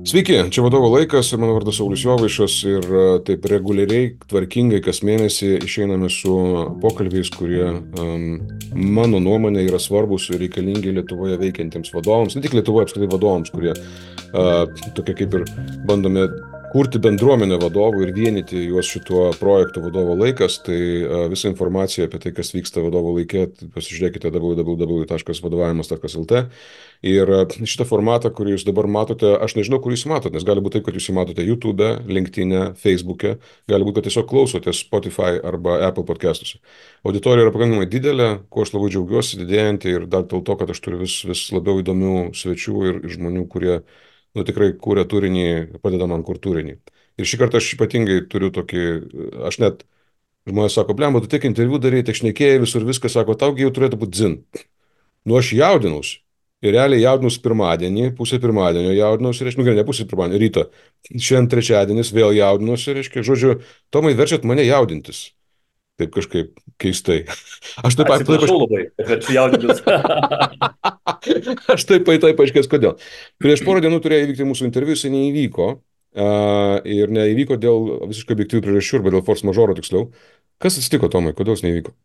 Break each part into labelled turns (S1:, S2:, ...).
S1: Sveiki, čia vadovo laikas ir mano vardas Saulius Jovaišas ir taip reguliariai, tvarkingai kas mėnesį išeiname su pokalbiais, kurie mano nuomonė yra svarbus ir reikalingi Lietuvoje veikiantiems vadovams, ne tik Lietuvoje apskritai vadovams, kurie tokia kaip ir bandome kurti bendruomenę vadovų ir vienyti juos šituo projektu vadovo laikas, tai visą informaciją apie tai, kas vyksta vadovo laikė, pasižiūrėkite www.vadovavimas.lt. Ir šitą formatą, kurį jūs dabar matote, aš nežinau, kur jūs matote, nes gali būti taip, kad jūs jį matote YouTube, LinkedIn, Facebook'e, gali būti, kad tiesiog klausotės Spotify arba Apple podcastuose. Auditorija yra pakankamai didelė, kuo aš labai džiaugiuosi, didėjanti ir dar dėl to, kad aš turiu vis labiau įdomių svečių ir žmonių, kurie tikrai kūrė turinį, padeda man kur turinį. Ir šį kartą aš ypatingai turiu tokį, aš net, žmonės sako, blemba, tu tik interviu daryti, tiek šnekėjai visur viską, sako, taugi jau turėtų būti dzin. Nu, aš jaudinausi. Ir realiai jaudinausi pirmadienį, pusę pirmadienio jaudinausi, reiškia, nu gerai, ne pusę pirmadienio, ryto. Šiandien trečiadienis vėl jaudinausi, reiškia, žodžiu, Tomai, verčiat mane jaudintis. Taip kažkaip keistai. Aš taip
S2: Atsiprašau labai, kad čia jaudintis.
S1: Aš taip paaiškės, kodėl. Prieš porą dienų turėjo įvykti mūsų interviu, jisai neįvyko. Ir neįvyko dėl visiškai objektyvių priežasčių, arba dėl force majeure tiksliau. Kas atsitiko, Tomai, kodėl jis neįvyko?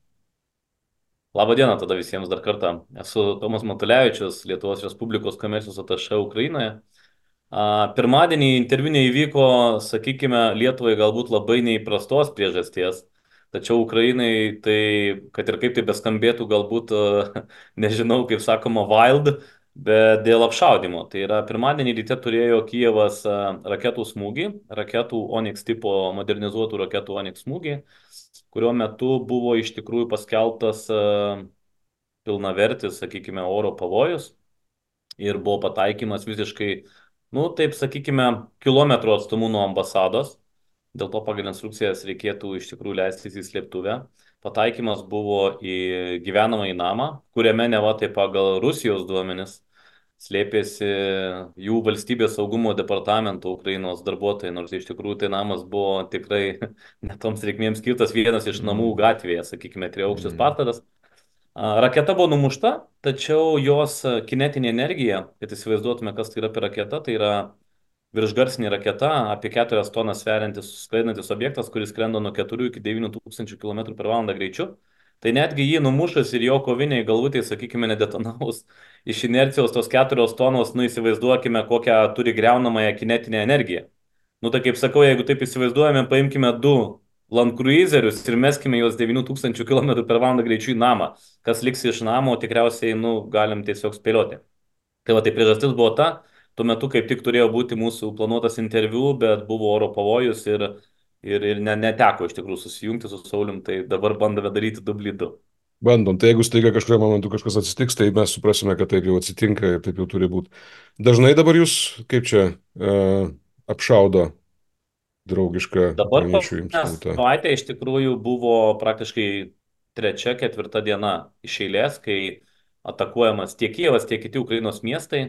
S2: Labą dieną tada visiems dar kartą. Esu Tomas Matulevičius, Lietuvos Respublikos komercijos atašė Ukrainoje. Pirmadienį interviu neįvyko, sakykime, Lietuvai galbūt labai neįprastos priežasties. Tačiau Ukrainai tai, kad ir kaip tai beskambėtų, galbūt, nežinau, kaip sakoma, wild, bet dėl apšaudimo. Tai yra pirmadienį ryte turėjo Kijevas raketų smūgį, raketų Onyx tipo, modernizuotų raketų Onyx smūgį, kurio metu buvo iš tikrųjų paskelbtas pilnavertis, sakykime, oro pavojus ir buvo pataikymas visiškai, nu, taip sakykime, kilometrų atstumu nuo ambasados. Dėl to pagal instrukcijas reikėtų iš tikrųjų leistis į slėptuvę. Pataikymas buvo į gyvenamąjį namą, kuriame neva tai pagal Rusijos duomenis slėpėsi jų valstybės saugumo departamento Ukrainos darbuotojai, nors iš tikrųjų tai namas buvo tikrai netoms reikmėms skirtas, vienas iš namų
S1: Mm,
S2: gatvėje, sakykime, triaukštis
S1: mm,
S2: pastatas. Raketa buvo numušta, tačiau jos kinetinė energija, kad įsivaizduotume, kas tai yra per raketa, tai yra viršgarsinė raketa, apie 4 tonas sveriantis skraidantis objektas, kuris skrenda nuo 4 iki 9 tūkstančių km per valandą greičiu. Tai netgi jį numušus ir jo koviniai galvutė, sakykime, nedetonavus iš inercijos tos 4 tonos, nu įsivaizduokime, kokią turi greunamąją kinetinę energiją. Nu tai kaip sakau, jeigu taip įsivaizduojame, paimkime du Land Cruiserius ir meskime juos 9000 km per valandą greičiu į namą. Kas liks iš namo, tikriausiai, nu, galim tiesiog spėlioti. Tai va, tai priežastis buvo ta, tuo metu kaip tik turėjo būti mūsų planuotas interviu, bet buvo oro pavojus ir neteko iš tikrųjų susijungti su Saulim, tai dabar bandome daryti dublį du.
S1: bandom. Tai jeigu staiga kažkurio momentu kažkas atsitiks, tai mes suprasime, kad taip jau atsitinka ir taip jau turi būti. Dažnai dabar jūs, kaip čia, apšaudo draugišką
S2: Dabar
S1: ukrainiečių jums tautą.
S2: savaitė iš tikrųjų buvo praktiškai trečia, ketvirta diena iš eilės, kai atakuojamas tiek Kijevas, tiek kiti Ukrainos miestai,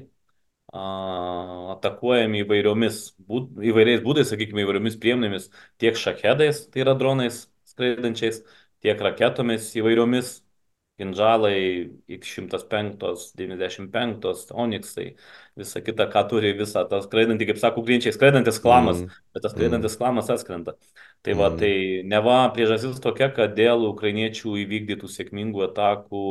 S2: atakuojami įvairiais būdais, sakykime, įvairiomis priemonėmis, tiek šachedais, tai yra dronais skraidančiais, tiek raketomis įvairiomis, Kinžalai, X105, 95, Onyxai, visa kita, ką turi visą tą skraidantį, kaip sako, ukrainiečiai, skraidantis klamas,
S1: Mm,
S2: bet tas
S1: mm,
S2: skraidantis klamas atskrenda. Tai va,
S1: mm,
S2: tai neva priežastis tokia, kad dėl ukrainiečių įvykdytų sėkmingų atakų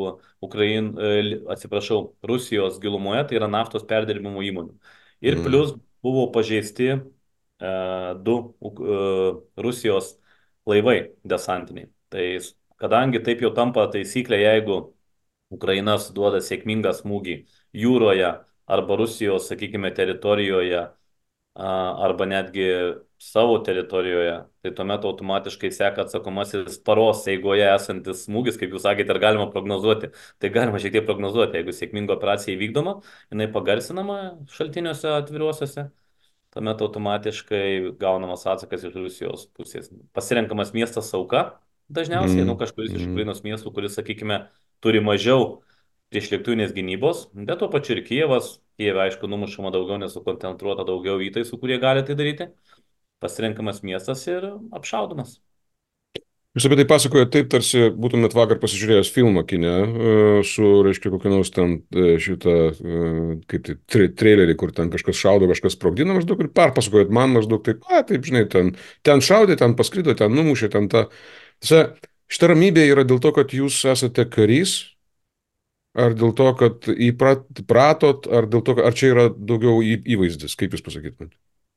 S2: atsiprašau, Rusijos gilumoje, tai yra naftos perdirbimo įmonių. Ir
S1: mm,
S2: plus buvo pažeisti du Rusijos laivai desantiniai. Tai kadangi taip jau tampa taisyklė, jeigu Ukraina suduoda sėkmingą smūgį jūroje arba Rusijos, sakykime, teritorijoje arba netgi savo teritorijoje, tai tuomet automatiškai seka atsakomasis paros eigoje esantis smūgis, kaip jūs sakėte, ar galima prognozuoti. Tai galima šiek tiek prognozuoti, jeigu sėkminga operacija įvykdoma, jinai pagarsinama šaltiniuose atviruosiuose, tuomet automatiškai gaunamas atsakas iš Rusijos pusės. Pasirenkamas miestas auka, dažniausiai, nu,
S1: mm,
S2: kažkuris iš
S1: mm.
S2: Ukrainos miestų, kuris, sakykime, turi mažiau priešlėktuvinės gynybos, bet tuo pačiu ir Kijevas. Kijeve, aišku, numušama daugiau, nes sukoncentruota daugiau įtaisų, kurie gali tai daryti. Pasirenkamas miestas ir apšaudomas.
S1: Jūs apie tai pasakojate taip, tarsi būtumėt vakar pasižiūrėjęs filmą kine su, reiškia, kokiu nors ten šitą, kaip tai, trailerį, kur ten kažkas šaudo, kažkas sprogdina maždaug ir perpasakojat man maždaug taip, taip, žinai, ten šaudė, ten paskrido, ten numušė, ten tą. Šita ramybė yra dėl to, kad jūs esate karys, ar dėl to, kad įpratot, ar dėl to, ar čia yra daugiau įvaizdis, kaip jūs pasakytumėt?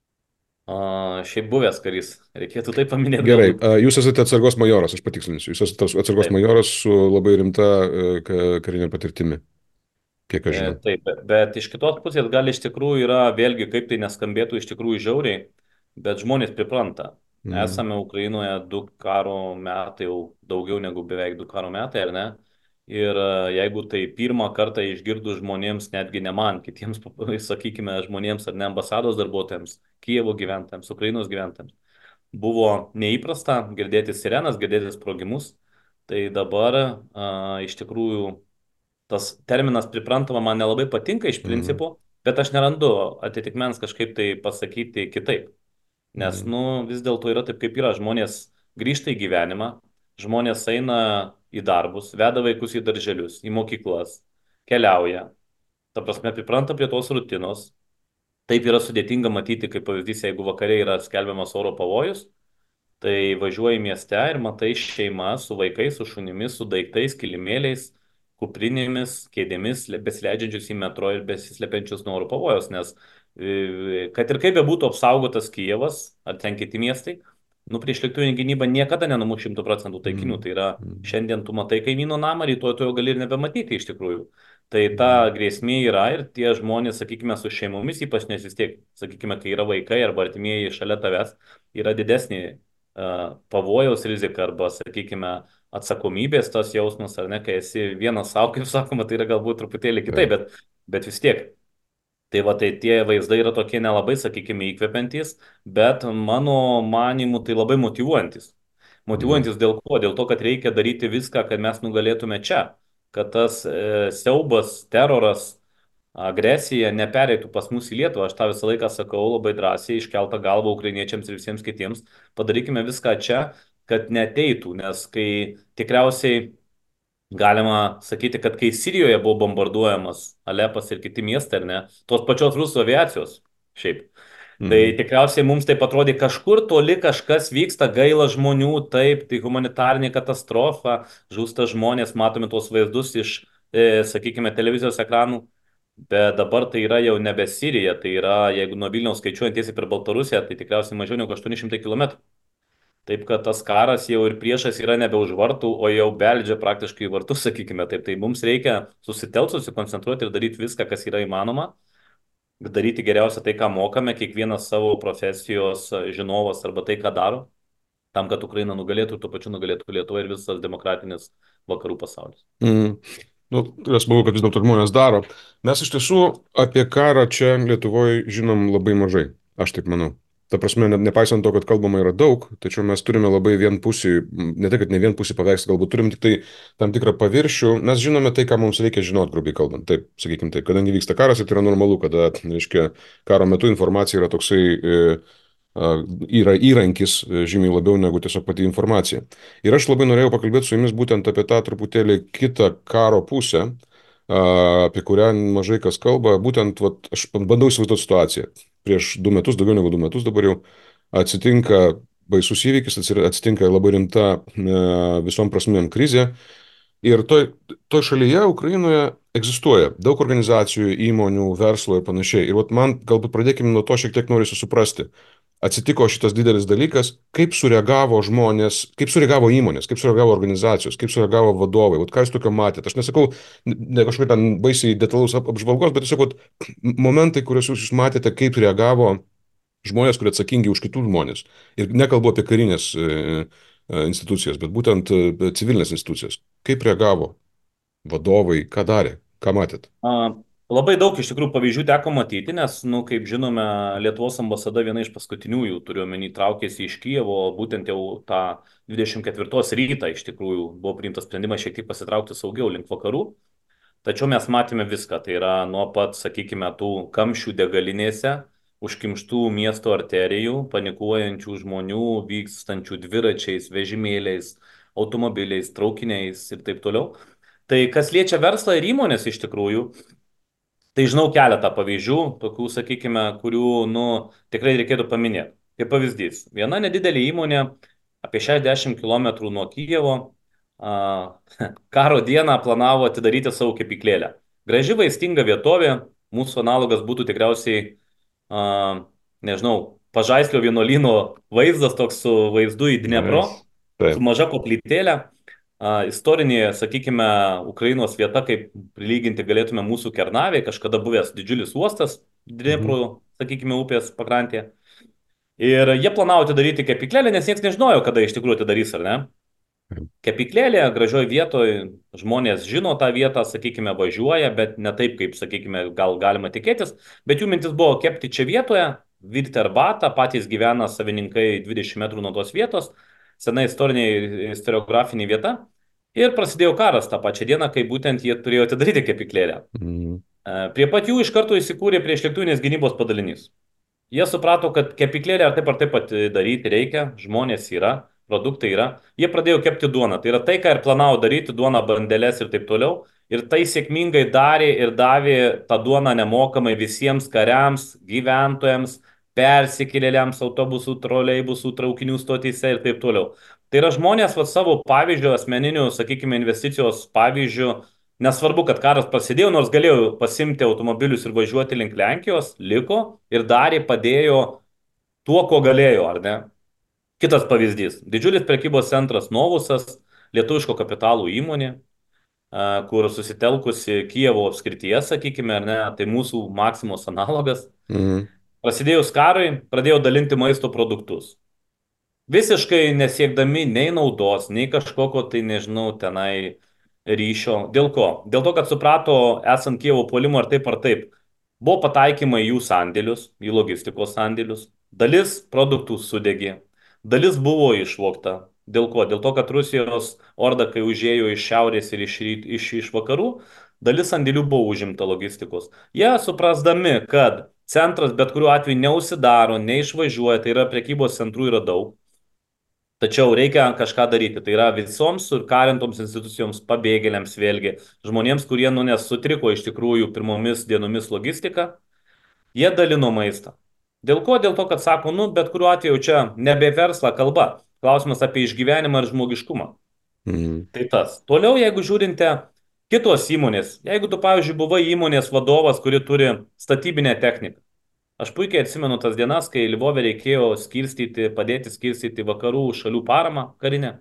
S2: Šiaip buvęs karys, reikėtų tai paminėti
S1: Gerai,
S2: galbūt.
S1: jūs esate atsargos majoras, aš patikslinsiu. Jūs esate atsargos
S2: Taip.
S1: majoras su labai rimta karinė patirtimi, kiek aš žinau.
S2: Taip, bet iš kitos pusės gal iš tikrųjų yra, vėlgi, kaip tai neskambėtų iš tikrųjų žiauriai, bet žmonės pripranta.
S1: Mhm.
S2: Esame Ukrainoje 2 karo metai, jau daugiau negu beveik 2 karo metai, ar ne? Ir jeigu tai pirmą kartą išgirdus žmonėms, netgi ne man, kitiems, sakykime, žmonėms ar ne ambasados darbuotojams, Kijevo gyventojams, Ukrainos gyventojams, buvo neįprasta girdėti sirenas, girdėti sprogimus, tai dabar iš tikrųjų tas terminas priprantama man nelabai patinka iš
S1: Mhm.
S2: principo, bet aš nerandu atitikmens kažkaip tai pasakyti kitaip. Nes,
S1: Mhm.
S2: nu, vis dėlto yra taip, kaip yra. Žmonės grįžta į gyvenimą, žmonės eina į darbus, veda vaikus į darželius, į mokyklas, keliauja. Ta prasme, pripranta prie tos rutinos. Taip yra sudėtinga matyti, kaip pavyzdys, jeigu vakare yra skelbiamas oro pavojus, tai važiuoji mieste ir matai šeimą su vaikais, su šunimis, su daiktais, kilimėliais, kuprinėmis, kėdėmis, besileidžiančius į metro ir besislepiančius nuo oro pavojaus, nes kad ir kaip bebūtų apsaugotas Kijevas ar ten kiti miestai, nu prieš lėktuvinę gynybą niekada nenumuš 100% taikinių.
S1: Mhm.
S2: Tai yra,
S1: Mhm.
S2: šiandien tu matai kaimyno namą, rytoj tu jo gali ir nebematyti iš tikrųjų. Tai ta
S1: Mhm.
S2: grėsmė yra ir tie žmonės, sakykime, su šeimomis, ypač nes vis tiek, sakykime, kai yra vaikai arba artimieji šalia tavęs, yra didesnė pavojaus rizika arba, sakykime, atsakomybės tas jausmas, ar ne, kai esi vienas savo, kaip sakoma, tai yra galbūt truputėlį kitaip,
S1: Taip.
S2: bet vis tiek. Tai va, tai tie vaizdai yra tokie nelabai, sakykime, įkvepiantys, bet mano manimu tai labai motyvuojantis.
S1: Mhm.
S2: Motyvuojantis dėl ko? Dėl to, kad reikia daryti viską, kad mes nugalėtume čia. Kad tas siaubas, teroras, agresija nepereitų pas mus į Lietuvą. Aš tą visą laiką sakau labai drąsiai, iškeltą galvą ukrainiečiams ir visiems kitiems. Padarykime viską čia, kad neteitų, nes kai tikriausiai galima sakyti, kad kai Sirijoje buvo bombarduojamas Alepas ir kiti miestai, ar ne, tos pačios rusų aviacijos, šiaip. Tai
S1: Mhm.
S2: tikriausiai mums taip atrodė, kažkur toli kažkas vyksta, gaila žmonių, taip, tai humanitarinė katastrofa, žūsta žmonės, matome tuos vaizdus iš, sakykime, televizijos ekranų, bet dabar tai yra jau nebe Sirija, tai yra, jeigu nuo Vilniaus skaičiuojant tiesiai per Baltarusiją, tai tikriausiai mažiau negu 800 km. Taip kad tas karas jau ir priešas yra nebe už vartų, o jau beldžia praktiškai į vartus, sakykime. Taip, tai mums reikia susitelkti, susikoncentruoti ir daryti viską, kas yra įmanoma. Daryti geriausia tai, ką mokame, kiekvienas savo profesijos žinovas arba tai, ką daro, tam, kad Ukraina nugalėtų ir tuo pačiu nugalėtų Lietuva ir visas demokratinis vakarų pasaulis.
S1: Mhm. Nu, tai yra smagu, kad vis dėlto žmonės daro. Mes iš tiesų apie karą čia Lietuvoje žinom labai mažai. Aš taip manau. Ta prasme, nepaisant to, kad kalbama yra daug, tačiau mes turime labai vienpusį, ne tai, kad ne vienpusį paveikslą, galbūt turim tik tai tam tikrą paviršių. Mes žinome tai, ką mums reikia žinoti, grubiai kalbant. Taip, sakykime taip, kadangi vyksta karas, tai yra normalu, kada, reiškia, karo metu informacija yra toksai yra įrankis žymiai labiau negu tiesiog pati informacija. Ir aš labai norėjau pakalbėti su jumis būtent apie tą truputėlį kitą karo pusę, apie kurią mažai kas kalba. Būtent vat, aš bandau įsivaizduoti situaciją. Prieš 2 metus, daugiau negu 2 metus dabar jau atsitinka baisus įvykis, atsitinka labai rimta visom prasmėm krizė. Ir toj šalyje, Ukrainoje, egzistuoja daug organizacijų, įmonių, verslo ir panašiai. Ir vat man galbūt pradėkime nuo to, šiek tiek noriu suprasti. Atsitiko šitas didelis dalykas, kaip sureagavo žmonės, kaip sureagavo įmonės, kaip sureagavo organizacijos, kaip sureagavo vadovai. Vat ką jūs tokio matėte? Aš nesakau, ne kažkokia ten baisiai detalus apžvalgos, bet tiesiog vat, momentai, kuriuos jūs matėte, kaip reagavo žmonės, kurie atsakingi už kitus žmonės. Ir nekalbu apie karinės institucijas, bet būtent civilinės institucijas. Kaip reagavo vadovai, ką darė, ką matėt?
S2: A, Labai daug iš tikrųjų pavyzdžių teko matyti, nes, nu, kaip žinome, Lietuvos ambasada viena iš paskutiniųjų, turiu omeny, traukėsi iš Kijevo, būtent jau tą 24 rytą iš tikrųjų buvo priimtas sprendimas šiek tiek pasitraukti saugiau link vakarų. Tačiau mes matėme viską, tai yra nuo pat, sakykime, tų kamščių degalinėse, užkimštų miesto arterijų, panikuojančių žmonių, vykstančių dviračiais, vežimėliais, automobiliais, traukiniais ir taip toliau. Tai kas liečia verslą ir įmonės iš tikrųjų, tai žinau keletą pavyzdžių, tokių, sakykime, kurių, nu, tikrai reikėtų paminėti. Kaip pavyzdys, viena nedidelė įmonė apie 60 km nuo Kijevo a, karo dieną planavo atidaryti savo kepyklėlę. Graži vaistinga vietovė, mūsų analogas būtų tikriausiai, nežinau, Pažaislio vienuolyno vaizdas toks su vaizdu į Dniepro,
S1: Nice.
S2: su
S1: Taip.
S2: maža koplytėlė. Istorinė, sakykime, Ukrainos vieta, kaip prilyginti galėtume mūsų Kernavė, kažkada buvęs didžiulis uostas
S1: Mhm.
S2: Dniepro, sakykime, upės pakrantėje. Ir jie planavo atidaryti kepyklėlę, nes niekas nežinojo, kada iš tikrųjų atidarys, ar ne? Kepyklėlė, gražioj vietoj, žmonės žino tą vietą, sakykime, važiuoja, bet ne taip, kaip, sakykime, gal galima tikėtis. Bet jų mintis buvo kepti čia vietoje, virti arbatą, patys gyvena savininkai 20 metrų nuo tos vietos, sena istorinė istoriografinė vieta. Ir prasidėjo karas tą pačią dieną, kai būtent jie turėjo atidaryti kepyklėlę.
S1: Mhm.
S2: Prie pat jų iš karto įsikūrė priešlėktuvinės gynybos padalinys. Jie suprato, kad kepyklėlę ar taip daryti reikia, žmonės yra, produktai yra. Jie pradėjo kepti duoną. Tai yra tai, ką ir planavo daryti, duoną, bandeles ir taip toliau. Ir tai sėkmingai darė ir davė tą duoną nemokamai visiems kariams, gyventojams, persikėlėliams, autobusų, troleibusų, traukinių stotyse ir taip toliau. Tai yra žmonės savo pavyzdžio, asmeninių, sakykime, investicijos pavyzdžių. Nesvarbu, kad karas prasidėjo, nors galėjo pasimti automobilius ir važiuoti link Lenkijos, liko ir darė, padėjo tuo, ko galėjo, ar ne? Kitas pavyzdys. Didžiulis prekybos centras Novusas, lietuviško kapitalų įmonė, kur susitelkusi Kijevo apskrityje, sakykime, ar ne, tai mūsų Maksimos analogas.
S1: Mhm.
S2: Prasidėjus karui, pradėjo dalinti maisto produktus. Visiškai nesiekdami nei naudos, nei kažkokio, tai nežinau, tenai ryšio. Dėl ko? Dėl to, kad suprato, esant Kijevo puolimo ar taip, buvo pataikymai į jų sandėlius, į logistikos sandėlius. Dalis produktų sudegė, dalis buvo išvogta. Dėl ko? Dėl to, kad Rusijos orda, kai užėjo iš šiaurės ir iš vakarų, dalis sandėlių buvo užimta logistikos. Jie suprasdami, kad centras bet kuriuo atveju neužsidaro, neišvažiuoja, tai yra prekybos centrų yra daug. Tačiau reikia kažką daryti. Tai yra visoms surkarintoms institucijoms, pabėgėliams vėlgi, žmonėms, kurie nesutriko iš tikrųjų pirmomis dienomis logistiką, jie dalino maistą. Dėl ko? Dėl to, kad sako, bet kuriuo atveju čia nebe versla kalba. Klausimas apie išgyvenimą ir žmogiškumą.
S1: Mhm.
S2: Tai tas. Toliau, jeigu žiūrinte kitos įmonės, jeigu tu, pavyzdžiui, buvai įmonės vadovas, kuri turi statybinę techniką. Aš puikiai atsimenu tas dienas, kai Lvove reikėjo padėti skirstyti vakarų šalių paramą karinę.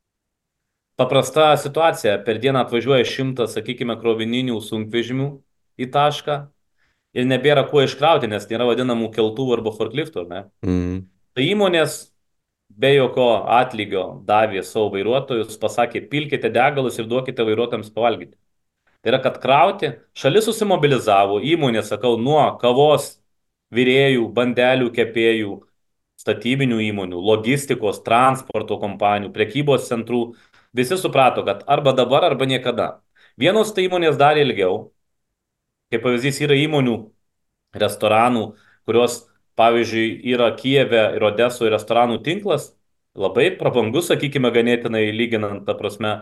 S2: Paprasta situacija, per dieną atvažiuoja 100, sakykime, krovininių sunkvežimių į tašką ir nebėra kuo iškrauti, nes nėra vadinamų keltuvų arba forkliftų, ne?
S1: Mhm.
S2: Tai įmonės be jokio atlygio davė savo vairuotojus, pasakė, pilkite degalus ir duokite vairuotojams pavalgyti. Tai yra, kad krauti, šalis susimobilizavo, įmonė, sakau, nuo kavos virėjų, bandelių kepėjų, statybinių įmonių, logistikos, transporto kompanijų, prekybos centrų, visi suprato, kad arba dabar, arba niekada. Vienos tai įmonės darė ilgiau, kaip pavyzdys yra įmonių, restoranų, kurios, pavyzdžiui, yra Kijeve ir Odesoje restoranų tinklas, labai prabangus, sakykime, ganėtinai lyginant, ta prasme,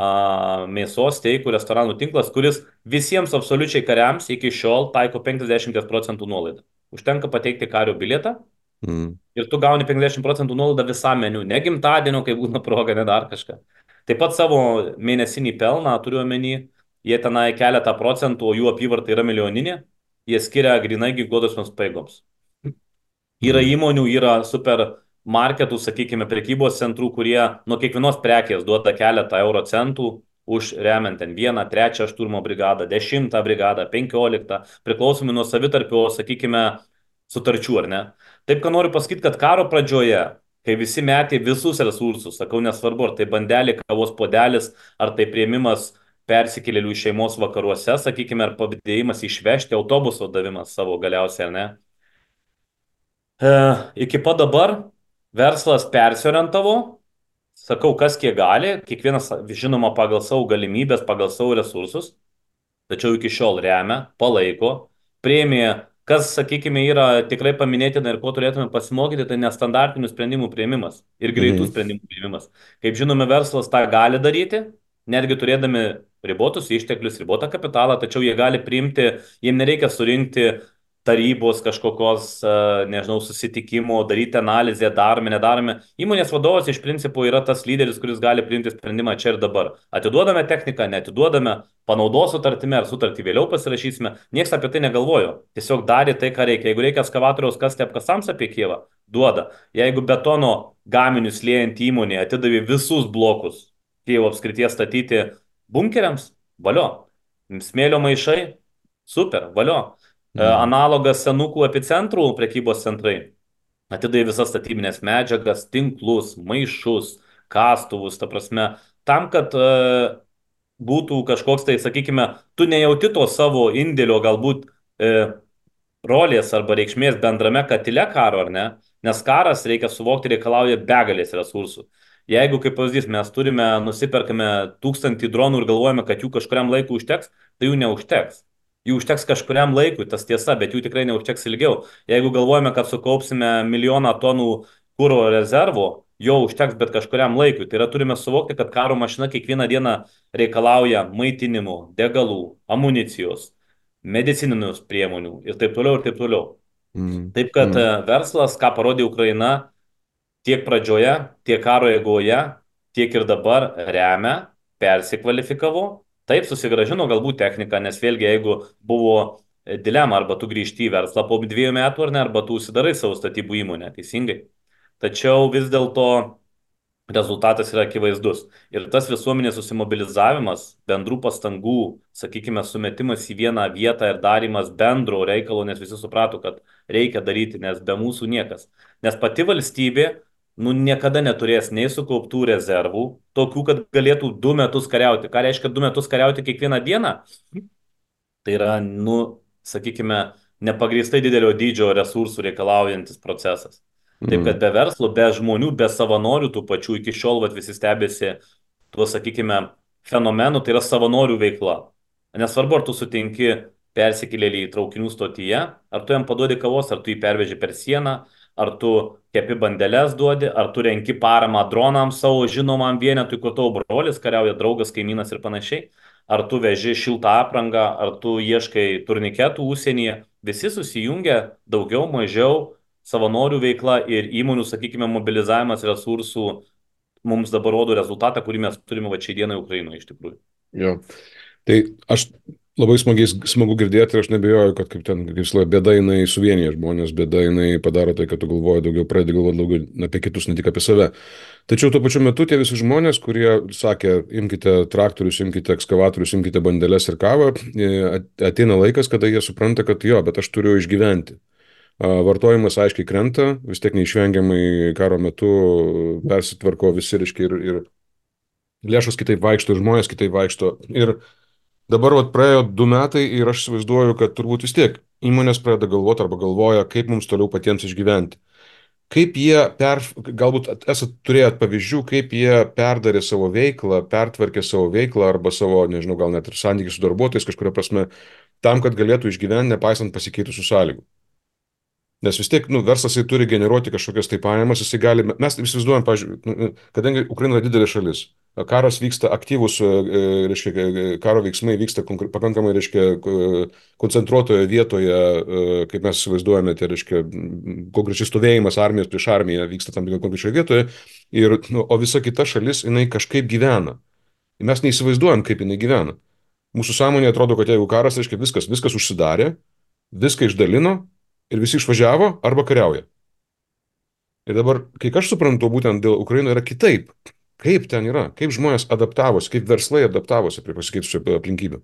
S2: mėsos steikų restoranų tinklas, kuris visiems absoliučiai kariams iki šiol taiko 50% nuolaidą. Užtenka pateikti kario bilietą
S1: Mhm.
S2: ir tu gauni 50% nuolaidą visam meniu, ne gimtadienio, kai būna proga, ne dar kažką. Taip pat savo mėnesinį pelną, turiu omeny, jie tenai keletą procentų, o jų apyvarta yra milijoninė, jie skiria grinai ginkluotosioms pajėgoms. Yra
S1: Mhm.
S2: įmonių, yra supermarketų, sakykime, prekybos centrų, kurie nuo kiekvienos prekės duoda keletą euro centų už remiant ten 1, 3 šturmo brigadą, 10 brigadą, 15, priklausomai nuo savitarpio, sakykime, sutarčių, ar ne? Taip, ką noriu pasakyti, kad karo pradžioje, kai visi metė visus resursus, sakau, nesvarbu, ar tai bandelė, kavos podelis, ar tai prieimimas persikėlėlių šeimos vakaruose, sakykime, ar pavydėjimas išvežti autobuso davimas savo galiausiai, ar ne? Iki pat dabar verslas persiorientavo, sakau, kas kiek gali, kiekvienas žinoma pagal savo galimybės, pagal savo resursus, tačiau iki šiol remia, palaiko, priėmė Kas, sakykime, yra tikrai paminėtina ir ko turėtume pasimokyti, tai nestandartinių sprendimų prieimimas ir greitų
S1: Mhm.
S2: sprendimų prieimimas. Kaip žinome, verslas tą gali daryti, netgi turėdami ribotus išteklius, ribotą kapitalą, tačiau jie gali priimti, jiems nereikia surinkti tarybos kažkokios, nežinau, susitikimo, daryti analizę, darome, nedarome. Įmonės vadovas iš principo yra tas lyderis, kuris gali priimti sprendimą čia ir dabar. Atiduodame techniką, neatiduodame, panaudos sutartimi ar sutartį vėliau pasirašysime. Niekas apie tai negalvojo. Tiesiog darė tai, ką reikia. Jeigu reikia ekskavatoriaus kasti apkasams apie Kievą, duoda. Jeigu betono gaminius liejant įmonė atidavė visus blokus Kievo apskrities statyti bunkeriams, valio. Smėlio maišai, super, valio.
S1: Mhm.
S2: Analogas senukų epicentrų prekybos centrai. Atidai visas statybinės medžiagas, tinklus, maišus, kastuvus, ta prasme, tam, kad būtų kažkoks tai, sakykime, tu nejauti to savo indėlio galbūt rolės arba reikšmės bendrame katile karo, ar ne? Nes karas, reikia suvokti, reikalauja begalės resursų. Jeigu, kaip pavyzdys, mes turime, nusiperkame 1000 dronų ir galvojame, kad jų kažkuriam laikui užteks, tai jų neužteks. Jų užteks kažkuriam laikui, tas tiesa, bet jų tikrai neužteks ilgiau. Jeigu galvojame, kad sukaupsime 1 000 000 tonų kūro rezervo, jo užteks bet kažkuriam laikui. Tai yra turime suvokti, kad karo mašina kiekvieną dieną reikalauja maitinimo, degalų, amunicijos, medicininių priemonių ir taip toliau ir taip toliau.
S1: Mhm.
S2: Taip kad
S1: Mhm.
S2: verslas, ką parodė Ukraina, tiek pradžioje, tiek karo eigoje, tiek ir dabar remia, persikvalifikavo, taip susigražino galbūt techniką, nes vėlgi jeigu buvo dilema, arba tu grįžti į verslą po 2 metų ar ne, arba tu užsidarai savo statybų įmonę, teisingai. Tačiau vis dėlto rezultatas yra akivaizdus. Ir tas visuomenės susimobilizavimas, bendrų pastangų, sakykime, sumetimas į vieną vietą ir darimas bendro reikalo, nes visi suprato, kad reikia daryti, nes be mūsų niekas. Nes pati valstybė, nu, niekada neturės nei sukauptų rezervų, tokių, kad galėtų 2 metus kariauti. Ką reiškia 2 metus kariauti kiekvieną dieną? Tai yra, nu, sakykime, nepagrįstai didelio dydžio resursų reikalaujantis procesas. Taip kad
S1: Mhm.
S2: be verslo, be žmonių, be savanorių tų pačių iki šiol vat, visi stebėsi tuo, sakykime, fenomenu, tai yra savanorių veikla. Nesvarbu, ar tu sutinki persikėlėlį į traukinių stotyje, ar tu jam paduodi kavos, ar tu jį perveži per sieną, ar tu kepi bandeles duodi, ar tu renki paramą dronams savo žinomam vienetui, kur tavo brolis kariauja, draugas, kaimynas ir panašiai. Ar tu veži šiltą aprangą, ar tu ieškai turniketų užsienyje, visi susijungia daugiau, mažiau savanorių veikla ir įmonių, sakykime, mobilizavimas resursų mums dabar rodo rezultatą, kurį mes turime va čia dieną Ukrainoje iš tikrųjų.
S1: Jo. Tai aš labai smagu girdėti ir aš nebejoju, kad kaip ten, kaip visą bėda jinai suvienyje žmonės, bėda jinai padaro tai, kad tu galvoji daugiau, pradedi galvoti daugiau apie kitus, ne tik apie save. Tačiau tuo pačiu metu tie visi žmonės, kurie sakė, imkite traktorius, imkite ekskavatorius, imkite bandeles ir kavą, ateina laikas, kada jie supranta, kad jo, bet aš turiu išgyventi. Vartojimas aiškiai krenta, vis tiek neišvengiamai karo metu persitvarko visi, reiškia, ir lėšos kitaip vaikšto, ir žmonės kitaip vaikšto. Ir dabar vat, praėjo 2 metai ir aš įsivaizduoju, kad turbūt vis tiek įmonės pradeda galvoti arba galvoja, kaip mums toliau patiems išgyventi. Kaip jie, galbūt esat turėjot pavyzdžių, kaip jie perdarė savo veiklą, pertvarkė savo veiklą arba savo, nežinau, gal net ir santykių su darbuotojais kažkuria prasme, tam, kad galėtų išgyventi, nepaisant pasikeitusių sąlygų. Nes vis tiek, nu, verslas jisai turi generuoti kažkokias tai pajamas, jisai gali, mes įsivaizduojam, pavyzdžiui, kadangi Ukraina yra didelė šalis, karas vyksta aktyvus, reiškia, karo veiksmai vyksta pakankamai, reiškia, koncentruotoje vietoje, kaip mes įsivaizduojame, tai reiškia, konkrečiai stovėjimas armijos prieš armiją vyksta tam tikroje konkrečioje vietoje, ir, nu, o visa kita šalis, jinai kažkaip gyvena. Mes neįsivaizduojam, kaip jinai gyvena. Mūsų sąmonė atrodo, kad jeigu karas, reiškia, viskas užsidarė, viską išdalino ir visi išvažiavo arba kariauja. Ir dabar, kai aš suprantu, būtent dėl Ukraino yra kitaip. Kaip ten yra, kaip žmonės adaptavosi, kaip verslai adaptavosi prie pasikeitusių aplinkybių.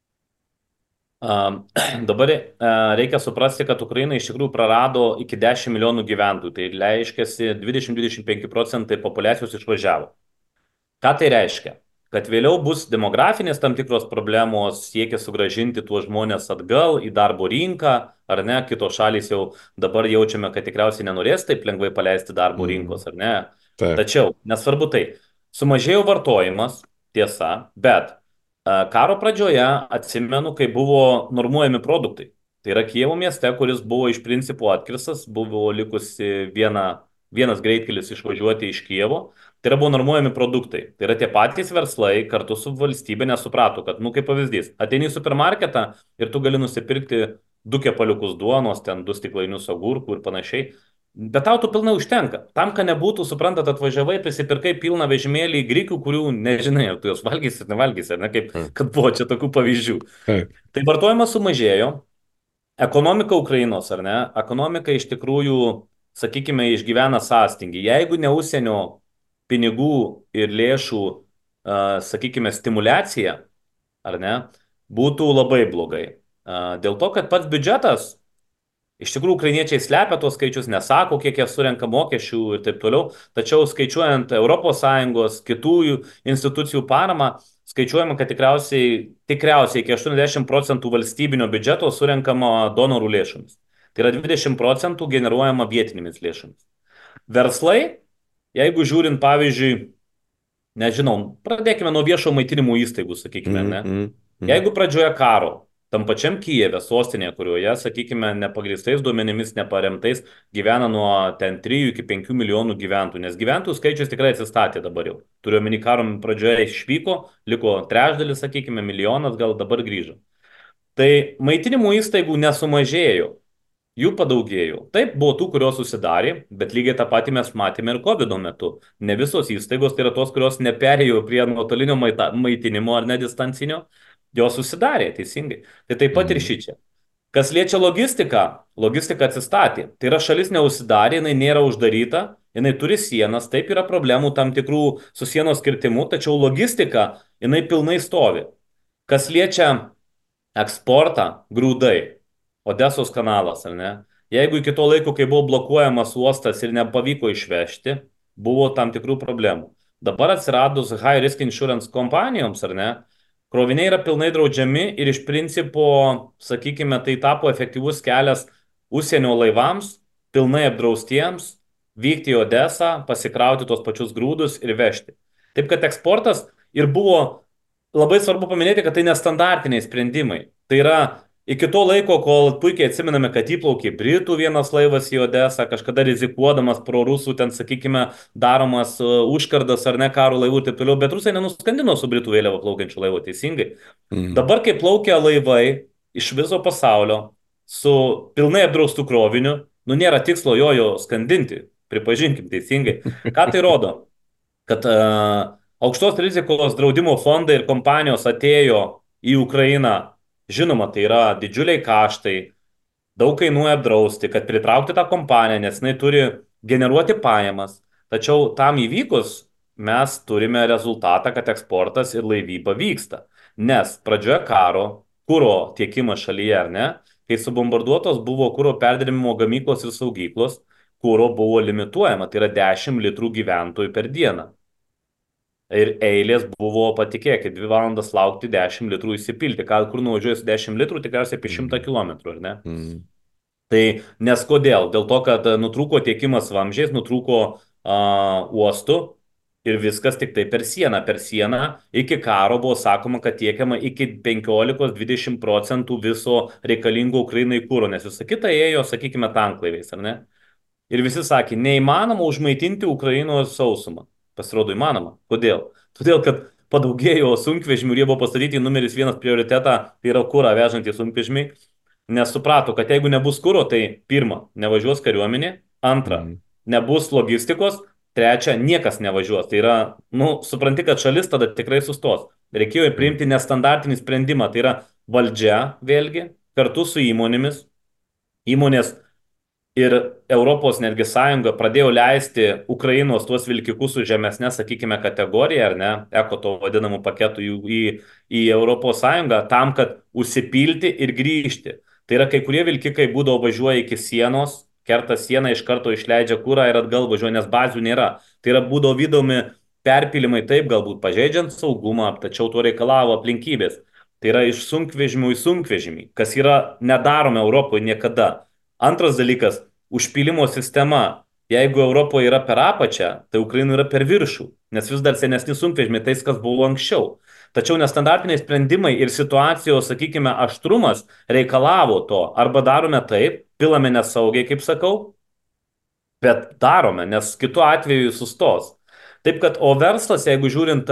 S2: Dabar reikia suprasti, kad Ukraina iš tikrųjų prarado iki 10 milijonų gyventojų. Tai reiškia, 20-25% populiacijos išvažiavo. Ką tai reiškia? Kad vėliau bus demografinės tam tikros problemos, siekia sugražinti tuos žmonės atgal į darbo rinką, ar ne, kitos šalys jau dabar jaučiame, kad tikriausiai nenorės taip lengvai paleisti darbo rinkos, ar ne.
S1: Taip.
S2: Tačiau, nesvarbu tai, sumažėjo vartojimas, tiesa, bet karo pradžioje atsimenu, kai buvo normuojami produktai. Tai yra Kijevo mieste, kuris buvo iš principo atkirstas, buvo likusi vienas greitkelis išvažiuoti iš Kijevo. Tai yra buvo normuojami produktai. Tai yra tie patys verslai kartu su valstybė nesuprato, kad, nu kaip pavyzdys, ateini į supermarketą ir tu gali nusipirkti du kepaliukus duonos, ten du stiklainius agurkų ir panašiai. Bet tau tų pilnai užtenka. Tam, kad nebūtų, suprantat, atvažiavai, prisipirkai pilną vežimėlį grikių, kurių nežinai, ar tu juos valgysi ar nevalgysi, ar ne, kaip
S1: Mm.
S2: kad buvo čia tokių pavyzdžių.
S1: Taip.
S2: Tai vartojimas sumažėjo, ekonomika Ukrainos, ar ne, ekonomika iš tikrųjų, sakykime, išgyvena sąstingį. Jeigu ne užsienio pinigų ir lėšų, sakykime, stimulacija, ar ne, būtų labai blogai. Dėl to, kad pats biudžetas, iš tikrųjų, ukrainiečiai slepia tuos skaičius, nesako, kiek jie surenka mokesčių ir taip toliau, tačiau skaičiuojant ES, kitų institucijų paramą, skaičiuojama, kad tikriausiai iki 80% valstybinio biudžeto surenkama donorų lėšomis. Tai yra 20% generuojama vietinėmis lėšomis. Verslai, jeigu žiūrint, pavyzdžiui, nežinau, pradėkime nuo viešo maitinimo įstaigų, sakykime,
S1: Mhm,
S2: ne?
S1: mhm, mhm,
S2: Jeigu pradžioje karo, tam pačiam Kijeve, sostinėje, kurioje, sakykime, nepagrįstais duomenimis, neparemtais, gyvena nuo ten 3 iki 5 milijonų gyventojų, nes gyventojų skaičius tikrai atsistatė dabar jau. Turiu omeny, karo pradžioje išvyko, liko trečdalis, sakykime, milijonas, gal dabar grįžo. Tai maitinimo įstaigų nesumažėjo, jų padaugėjo. Taip, buvo tų, kurios susidarė, bet lygiai tą patį mes matėme ir COVID metu. Ne visos įstaigos, tai yra tos, kurios neperėjo prie nuotolinio maitinimo ar nedistancinio, jos susidarė teisingai. Tai taip pat ir
S1: mhm,
S2: šičia. Kas liečia logistiką, logistika atsistatė. Tai yra šalis neužsidarė, jinai nėra uždaryta, jinai turi sienas, taip yra problemų tam tikrų su sienos kirtimu, tačiau logistika, jinai pilnai stovi. Kas liečia eksportą, grūdai, Odesos kanalas, ar ne? Jeigu iki to laiko, kai buvo blokuojamas uostas ir nepavyko išvežti, buvo tam tikrų problemų. Dabar atsiradus high risk insurance kompanijoms, ar ne? Kroviniai yra pilnai draudžiami ir iš principo, sakykime, tai tapo efektyvus kelias užsienio laivams, pilnai apdraustiems, vykti į Odesą, pasikrauti tos pačius grūdus ir vežti. Taip kad eksportas ir buvo labai svarbu paminėti, kad tai nestandartiniai sprendimai. Tai yra iki to laiko, kol puikiai atsimename, kad įplaukė Britų vienas laivas į Odesą, kažkada rizikuodamas pro rusų, ten, sakykime, daromas užkardas ar ne karo laivų ir taip toliau, bet rusai nenuskandino su Britų vėliava plaukiančių laivų teisingai.
S1: mhm.
S2: Dabar, kai plaukia laivai iš viso pasaulio su pilnai apdraustų kroviniu, nu nėra tikslo jo skandinti, pripažinkim teisingai. Ką tai rodo? Kad aukštos rizikos draudimo fondai ir kompanijos atėjo į Ukrainą. Žinoma, tai yra didžiuliai kaštai, daug kainuoja apdrausti, kad pritraukti tą kompaniją, nes jinai turi generuoti pajamas. Tačiau tam įvykus mes turime rezultatą, kad eksportas ir laivyba vyksta. Nes pradžioje karo, kuro tiekimas šalyje, ar ne, kai subombarduotos buvo kuro perdirbimo gamyklos ir saugyklos, kuro buvo limituojama, tai yra 10 litrų gyventojų per dieną. Ir eilės buvo, patikėkit, 2 valandas laukti 10 litrų įsipilti. Kur nuvažiuosi 10 litrų, tikriausiai apie 100
S1: Mhm,
S2: kilometrų, ar ne?
S1: mhm,
S2: Tai nes kodėl? Dėl to, kad nutrūko tiekimas vamzdžiais, nutrūko uostų ir viskas tik tai per sieną. Per sieną iki karo buvo sakoma, kad tiekiama iki 15-20% viso reikalingo Ukrainai kūro, nes visą kitą ėjo, sakykime, tanklaiviais, ar ne? Ir visi sakė, neįmanoma užmaitinti Ukrainos sausumą. Pasirodo įmanoma. Kodėl? Todėl, kad padaugėjo sunkvežimių ir jie buvo pastatyti į numeris 1 prioritetą, tai yra kurą vežantys sunkvežimiai, nes suprato, kad jeigu nebus kuro, tai pirma, nevažiuos kariuomenė, antra,
S1: mhm,
S2: nebus logistikos, trečia, niekas nevažiuos. Tai yra, nu, supranti, kad šalis tada tikrai sustos. Reikėjo ir
S1: mhm,
S2: priimti nestandartinį sprendimą, tai yra valdžia, vėlgi, kartu su įmonėmis. Įmonės ir Europos netgi sąjunga pradėjo leisti Ukrainos tuos vilkikus su žemesnė, sakykime, kategorija, ar ne, eko to vadinamų paketų į Europos sąjungą, tam, kad užsipilti ir grįžti. Tai yra, kai kurie vilkikai būdavo važiuoja iki sienos, kerta sieną, iš karto išleidžia kūrą ir atgal važiuoja, nes bazių nėra. Tai yra, būdavo vydomi perpilimai taip, galbūt pažeidžiant saugumą, tačiau to reikalavo aplinkybės. Tai yra iš sunkvežimių į sunkvežimį, kas yra nedaroma Europoje niekada. Antras dalykas, užpylimo sistema. Jeigu Europoje yra per apačią, tai Ukrainoje yra per viršų, nes vis dar senesni sunkvežimiai, tais, kas buvo anksčiau. Tačiau nestandartiniai sprendimai ir situacijos, sakykime, aštrumas reikalavo to. Arba darome taip, pilame nesaugiai, kaip sakau, bet darome, nes kitu atveju sustos. Taip kad, o verslas, jeigu žiūrint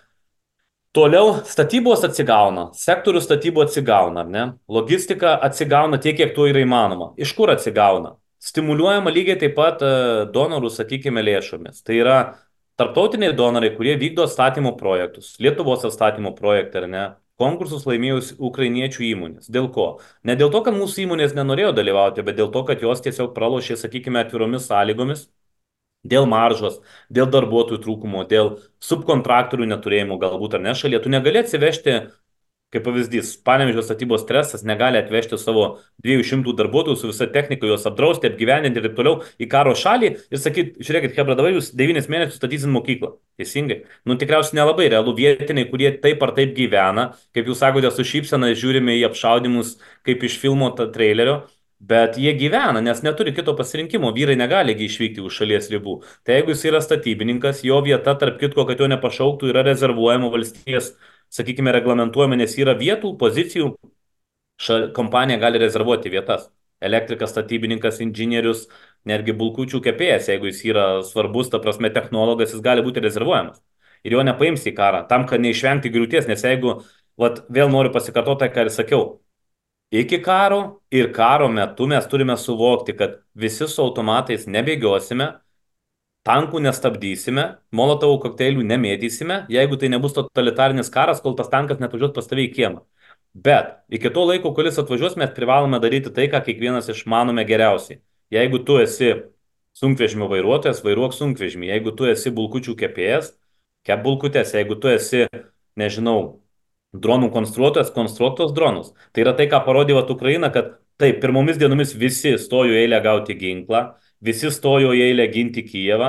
S2: toliau, statybos atsigauna, sektorių statybų atsigauna, ar ne? Logistika atsigauna tiek, kiek to yra įmanoma. Iš kur atsigauna? Stimuliuojama lygiai taip pat donorų, sakykime, lėšomis. Tai yra tarptautiniai donorai, kurie vykdo atstatymo projektus, Lietuvos atstatymo projektai, ar ne? Konkursus laimėjus ukrainiečių įmonės. Dėl ko? Ne dėl to, kad mūsų įmonės nenorėjo dalyvauti, bet dėl to, kad jos tiesiog pralošė, sakykime, atviromis sąlygomis dėl maržos, dėl darbuotojų trūkumo, dėl subkontraktorių neturėjimo galbūt ar ne šalyje. Tu negali atsivežti, kaip pavyzdys, Panevėžio statybos stresas negali atvežti savo 200 darbuotojų su visa technika, juos apdrausti, apgyvendinti ir taip toliau į karo šalį ir sakyti, žiūrėkit, Hebra, dabar jūs 9 mėnesius statysit mokyklą. Teisingai. Nu tikriausiai nelabai realu vietiniai, kurie taip ar taip gyvena, kaip jūs sakote, su šypsena žiūrime į apšaudimus kaip iš filmo trailerio. Bet jie gyvena, nes neturi kito pasirinkimo. Vyrai negali išvykti už šalies ribų. Tai jeigu jis yra statybininkas, jo vieta, tarp kitko, kad jo nepašauktų, yra rezervuojama valstybės, sakykime, reglamentuojama, nes yra vietų, pozicijų, kompanija gali rezervuoti vietas. Elektrikas, statybininkas, inžinierius, netgi bulkučių kepėjas, jeigu jis yra svarbus, ta prasme, technologas, jis gali būti rezervuojamas. Ir jo nepaims į karą, tam, kad neišvengti griūties, nes jeigu, vat, vėl noriu pasikartoti, ką ir sakiau, iki karo ir karo metu mes turime suvokti, kad visi su automatais nebėgiosime, tankų nestabdysime, molotovų kokteilių nemėtysime, jeigu tai nebus totalitarinis karas, kol tas tankas netvažiuos pas tave į kiemą. Bet iki to laiko, kol jis atvažiuos, mes privalome daryti tai, ką kiekvienas išmanome geriausiai. Jeigu tu esi sunkvežimio vairuotojas, vairuok sunkvežimį. Jeigu tu esi bulkučių kepėjas, kep bulkutės. Jeigu tu esi, nežinau, dronų konstruotojas, konstruok tos dronus. Tai yra tai, ką parodė vat Ukraina, kad taip, pirmomis dienomis visi stojo į eilę gauti ginklą, visi stojo į eilę ginti Kijevą.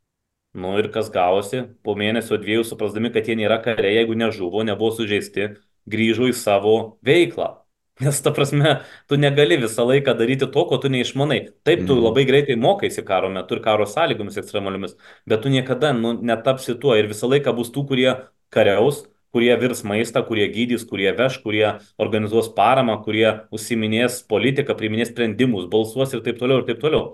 S2: Nu ir kas gavosi, po mėnesio dviejų suprasdami, kad jie nėra kariai, jeigu nežuvo, nebuvo sužeisti, grįžo į savo veiklą. Nes ta prasme, tu negali visą laiką daryti to, ko tu neišmanai. Taip, tu labai greitai mokaisi karo metu ir karo sąlygomis ekstremaliomis, bet tu niekada netapsi tuo ir visą laiką bus tų, kurie kariaus, kurie virs maistą, kurie gydys, kurie veš, kurie organizuos paramą, kurie užsiminės politiką, priiminės sprendimus, balsuos ir taip toliau ir taip toliau.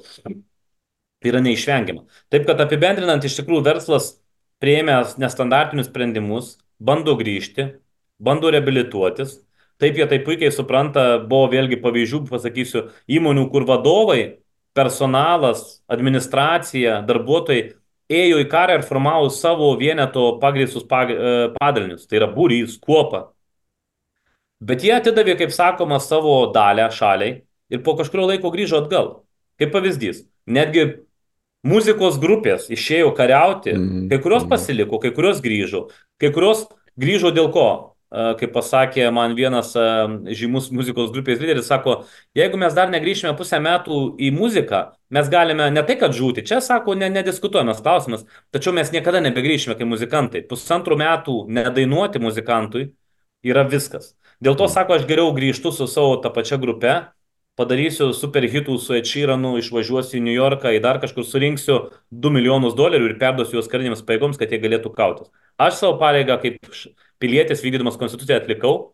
S2: Tai yra neišvengiama. Taip kad apibendrinant, iš tikrųjų verslas prieėmęs nestandartinius sprendimus, bando grįžti, bando reabilituotis. Taip jie tai puikiai supranta, buvo vėlgi pavyzdžių, pasakysiu, įmonių, kur vadovai, personalas, administracija, darbuotojai ėjo į karą ir formavo savo vieneto pagrįstus padalinius. Tai yra būrys, kuopa. Bet jie atidavė, kaip sakoma, savo dalę šaliai ir po kažkurio laiko grįžo atgal. Kaip pavyzdys, netgi muzikos grupės išėjo kariauti, kai kurios pasiliko, kai kurios grįžo. Kai kurios grįžo dėl ko? Kaip pasakė man vienas žymus muzikos grupės lyderis, sako, jeigu mes dar negrįšime pusę metų į muziką, mes galime ne tai, kad žūti. Čia, sako, nediskutuojamas klausimas, tačiau mes niekada nebegrįšime kaip muzikantai. Pusantrų metų nedainuoti muzikantui yra viskas. Dėl to, sako, aš geriau grįžtu su savo tą pačią grupę, padarysiu super hitų su Ed Sheeranu, išvažiuosiu į New Yorką, į dar kažkur surinksiu $2 milijonus ir perduosiu juos karinėms pajėgoms, kad jie galėtų kautis. Aš savo pareigą kaip pilietis vykdydamas konstituciją atlikau,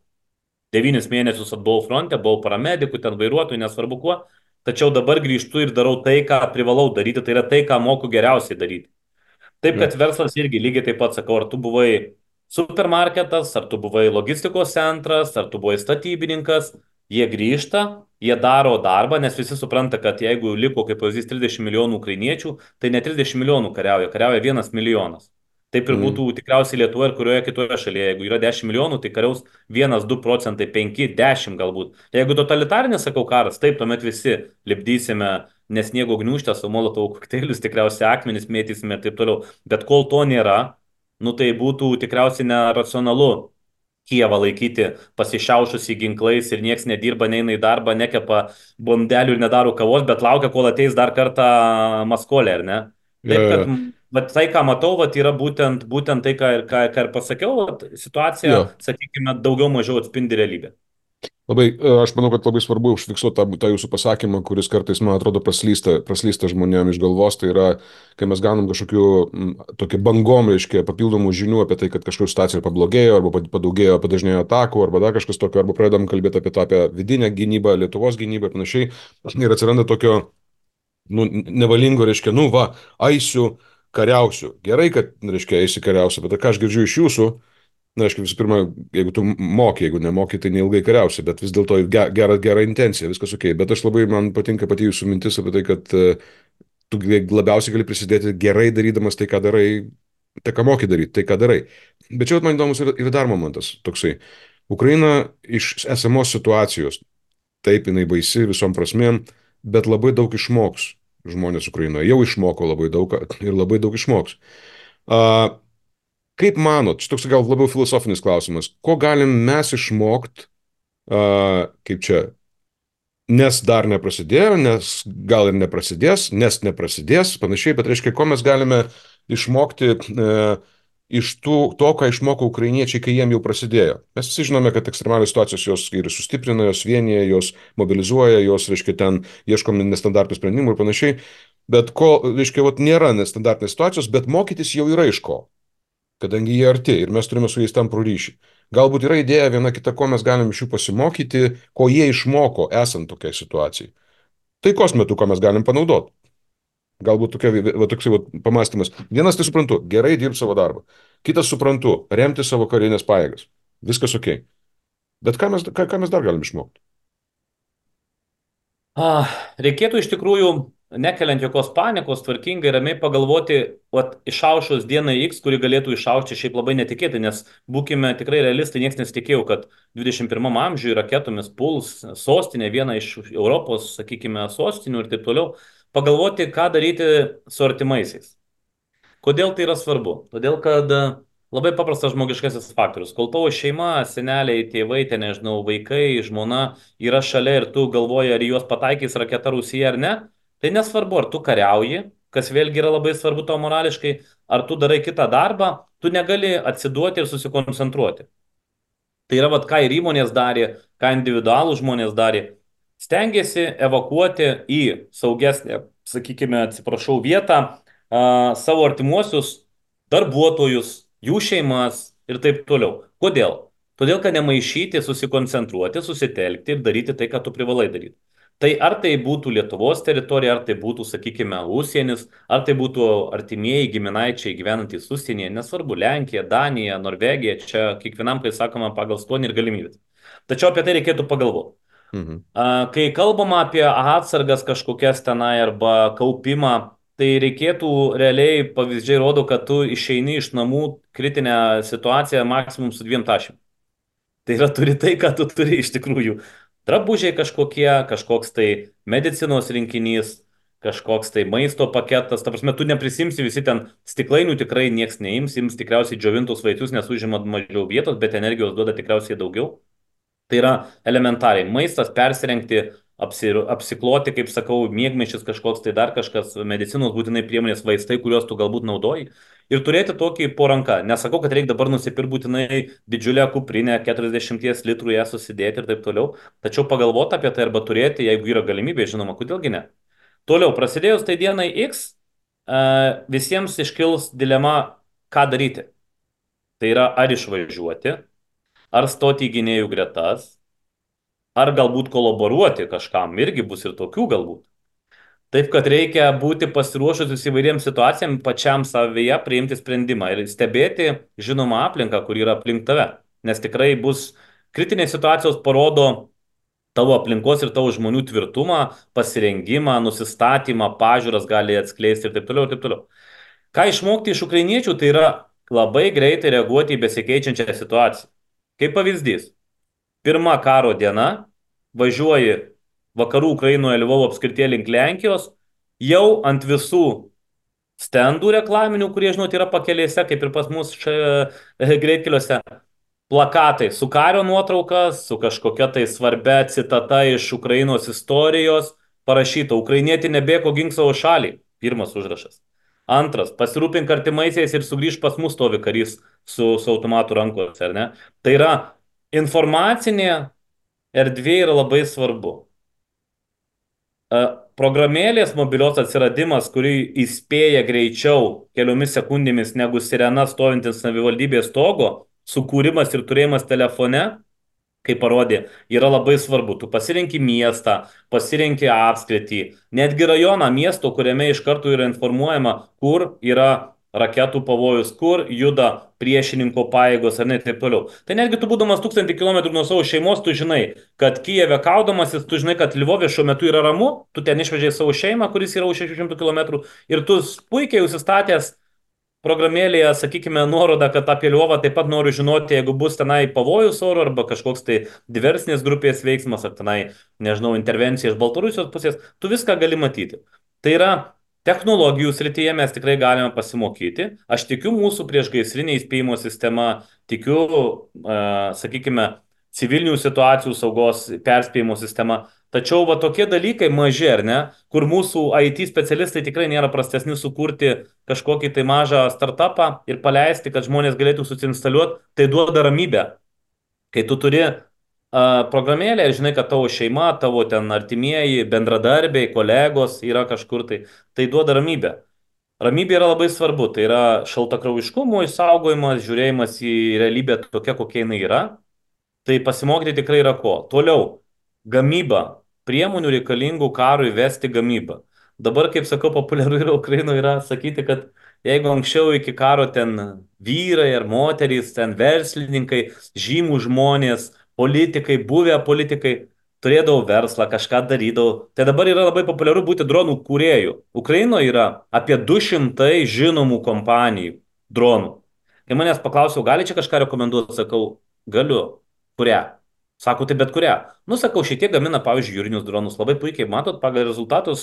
S2: 9 mėnesius atbuvau fronte, buvau paramedikų, ten vairuotojų, nesvarbu kuo, tačiau dabar grįžtu ir darau tai, ką privalau daryti, tai yra tai, ką moku geriausiai daryti. Taip, kad verslas irgi lygiai taip pat sakau, ar tu buvai supermarketas, ar tu buvai logistikos centras, ar tu buvai statybininkas, jie grįžta, jie daro darbą, nes visi supranta, kad jeigu liko, kaip pavyzdys, 30 milijonų ukrainiečių, tai ne 30 milijonų kariauja 1 milijonas. Taip ir būtų tikriausiai Lietuvoje ir kurioje kitoje šalyje. Jeigu yra 10 milijonų, tai kariaus 1-2 procentai, 5-10 galbūt. Jeigu totalitarinis, sakau, karas, taip, tuomet visi lipdysime nesniego gniūžtę su molotovų kokteilius, tikriausiai akmenis mėtysime ir taip toliau. Bet kol to nėra, nu tai būtų tikriausiai neracionalu Kijevą laikyti pasišiaušusį ginklais ir nieks nedirba, neina į darbą, nekepa bondelių ir nedaro kavos, bet laukia, kol ateis dar kartą Maskolė, ar ne? Taip, kad bet tai, ką matau, vat, yra būtent tai, ką ir pasakiau, vat, situacija, sakykime, daugiau mažiau atspindi realybę.
S1: Labai, aš manau, kad labai svarbu užfiksuoti tą jūsų pasakymą, kuris kartais, man atrodo, praslysta žmonėm iš galvos. Tai yra, kai mes gaunam kažkokiu tokį bangom, reiškia, papildomų žinių apie tai, kad kažkur situacija pablogėjo, arba padaugėjo, padažnėjo atakų, arba dar kažkas tokio, arba pradedam kalbėti apie tą apie vidinę gynybą, Lietuvos gynybą ir panašiai. Ir atsiranda tokio, nu, nevalingo, reiškia, nu va, eisiu, kariausiu. Gerai, kad, reiškia, eisi kariausiu, bet ką aš girdžiu iš jūsų. Na, aišku, visų pirma, jeigu tu moki, jeigu nemoki, tai neilgai kariausi, bet vis dėlto gera intencija, viskas ok. Bet aš labai, man patinka pati jūsų mintis apie tai, kad tu labiausiai gali prisidėti gerai darydamas tai, ką darai, tai, ką moki daryti, tai, ką darai. Bet čia man įdomus ir dar momentas toksai. Ukraina iš esamos situacijos, taip, jinai baisi visom prasmėm, bet labai daug išmoks žmonės Ukrainoje. Jau išmoko labai daug ir labai daug išmoks. Uh, Kaip manot, šitoks gal labiau filosofinis klausimas, ko galim mes išmokti, kaip čia, nes dar neprasidėjo, nes gal ir neprasidės, nes neprasidės, panašiai, bet reiškia, ko mes galime išmokti iš to, ką išmoko ukrainiečiai, kai jiem jau prasidėjo. Mes visi žinome, kad ekstremalios situacijos jos ir sustiprina, jos vienyje, jos mobilizuoja, jos, reiškia, ten ieškom nestandartų sprendimų ir panašiai, bet ko, reiškia, vat, nėra nestandartinės situacijos, bet mokytis jau yra iš ko, kadangi jie arti ir mes turime su jais tamprų ryšį. Galbūt yra idėja viena kita, ko mes galim iš jų pasimokyti, ko jie išmoko esant tokiai situacijai. Taikos metu, ko mes galim panaudoti. Galbūt toksai pamastymas. Vienas tai suprantu, gerai dirb savo darbą. Kitas suprantu, remti savo karinės pajėgas. Viskas ok. Bet ką mes dar galim išmokti?
S2: Reikėtų iš tikrųjų, nekeliant jokios panikos, tvarkingai, ramiai pagalvoti, išaušus dienai X, kuri galėtų išaušti šiaip labai netikėtai, nes būkime tikrai realistai, niekas nesitikėjo, kad 21 amžiuje raketomis puls sostinė, viena iš Europos, sakykime, sostinių ir taip toliau. Pagalvoti, ką daryti su artimaisiais. Kodėl tai yra svarbu? Todėl, kad labai paprastas žmogiškasis faktorius. Kol tavo šeima, seneliai, tėvai, ten nežinau, vaikai, žmona yra šalia ir tu galvoji, ar juos pataikys raketa Rusija ar ne, tai nesvarbu, ar tu kariauji, kas vėlgi yra labai svarbu tau morališkai, ar tu darai kitą darbą, tu negali atsiduoti ir susikoncentruoti. Tai yra, ką ir įmonės darė, ką individualų žmonės darė. Stengiasi evakuoti į saugesnę, sakykime, atsiprašau, vietą savo artimuosius darbuotojus, jų šeimas ir taip toliau. Kodėl? Todėl, kad nemaišyti, susikoncentruoti, susitelkti ir daryti tai, ką tu privalai daryti. Tai ar tai būtų Lietuvos teritorija, ar tai būtų, sakykime, užsienis, ar tai būtų artimieji giminaičiai gyvenantys užsienyje, nesvarbu, Lenkija, Danija, Norvegija, čia kiekvienam, kai sakoma, pagal skonį ir galimybės. Tačiau apie tai reikėtų pagalvoti.
S1: Mhm.
S2: Kai kalbama apie atsargas kažkokias tenai arba kaupimą, tai reikėtų realiai, pavyzdžiai rodo, kad tu išeini iš namų kritinę situaciją maksimum su 2 tašėm. Tai yra turi tai, ką tu turi iš tikrųjų. Drabužiai kažkokie, kažkoks tai medicinos rinkinys, kažkoks tai maisto paketas. Ta prasme, tu neprisimsi visi ten stiklainių, tikrai nieks neims, ims tikriausiai džiovintus vaisius, nes užima mažiau vietos, bet energijos duoda tikriausiai daugiau. Tai yra elementariai. Maistas, persirengti, apsikloti, kaip sakau, miegmaišis kažkoks, tai dar kažkas, medicinos būtinai priemonės, vaistai, kuriuos tu galbūt naudoji. Ir turėti tokį po ranka. Nesakau, kad reikia dabar nusipirkti būtinai didžiulę kuprinę, 40 litrų ją susidėti ir taip toliau. Tačiau pagalvoti apie tai arba turėti, jeigu yra galimybė, žinoma, kodėlgi ne. Toliau, prasidėjus tai dienai X, visiems iškils dilema, ką daryti. Tai yra, ar išvažiuoti, ar stoti į gynėjų gretas, ar galbūt kolaboruoti kažkam, irgi bus ir tokių galbūt. Taip, kad reikia būti pasiruošusius įvairiems situacijams, pačiam savyje priimti sprendimą ir stebėti, žinoma, aplinką, kur yra aplink tave. Nes tikrai bus kritinės situacijos parodo tavo aplinkos ir tavo žmonių tvirtumą, pasirengimą, nusistatymą, pažiūras gali atskleisti ir taip toliau, ir taip toliau. Ką išmokti iš ukrainiečių, tai yra labai greitai reaguoti į besikeičiančią situaciją. Kaip pavyzdys, pirma karo diena, važiuoji vakarų Ukrainoje Lvovo apskritie link Lenkijos, jau ant visų stendų reklaminių, kurie, žinot, yra pakelėse, kaip ir pas mus greitkeliuose, plakatai su kario nuotraukas, su kažkokia tai svarbia citata iš Ukrainos istorijos, parašyta, ukrainietė nebėgo gink savo šalį, pirmas užrašas. Antras, pasirūpink artimaisiais ir sugrįž pas mus stovi karys su automatu rankose, ar ne? Tai yra informacinė erdvė yra labai svarbu. E, Programėlės mobilios atsiradimas, kuri įspėja greičiau keliomis sekundėmis negu sirena stovintis savivaldybės stogo, sukūrimas ir turėjimas telefone, kaip parodė, yra labai svarbu. Tu pasirenki miestą, pasirenki apskritį, netgi rajoną miesto, kuriame iš karto yra informuojama, kur yra raketų pavojus, kur juda priešininko pajėgos ar ne taip toliau. Tai netgi tu būdamas 1000 km nuo savo šeimos, tu žinai, kad Kijeve kaudamasis, tu žinai, kad Lvove šiuo metu yra ramu, tu ten išvežėjai savo šeimą, kuris yra už 600 km ir tu puikiai užsistatęs programėlėje, sakykime, nuoroda, kad apie Lvovą taip pat noriu žinoti, jeigu bus tenai pavojus oro arba kažkoks tai diversinės grupės veiksmas, ar tenai, nežinau, intervencija iš Baltarusijos pusės, tu viską gali matyti. Tai yra technologijų srityje mes tikrai galime pasimokyti. Aš tikiu mūsų priešgaisrinė įspėjimo sistema, tikiu, sakykime, civilinių situacijų saugos perspėjimo sistema. Tačiau va tokie dalykai maži, ar ne, kur mūsų IT specialistai tikrai nėra prastesni sukurti kažkokį tai mažą startupą ir paleisti, kad žmonės galėtų susinstaliuoti, tai duoda ramybę. Kai tu turi programėlę ir žinai, kad tavo šeima, tavo ten artimieji, bendradarbiai, kolegos yra kažkur, tai duoda ramybę. Ramybė yra labai svarbu, tai yra šaltakraujiškumo išsaugojimas, žiūrėjimas į realybę tokia, kokia jinai yra. Tai pasimokyti tikrai yra ko. Toliau, gamyba. Priemonių reikalingų karui vesti gamybą. Dabar, kaip sakau, populiaru yra Ukrainoje yra sakyti, kad jeigu anksčiau iki karo ten vyrai ar moterys, ten verslininkai, žymų žmonės, politikai, buvę politikai, turėdavo verslą, kažką darydavo. Tai dabar yra labai populiaru būti dronų kūrėjų. Ukrainoje yra apie 200 žinomų kompanijų dronų. Kai manęs paklausiau, gali čia kažką rekomenduoti, sakau, galiu. Kurią? Sako, tai bet kurią. Nu, sakau, šitie gamina, pavyzdžiui, jūrinius dronus. Labai puikiai matot, pagal rezultatus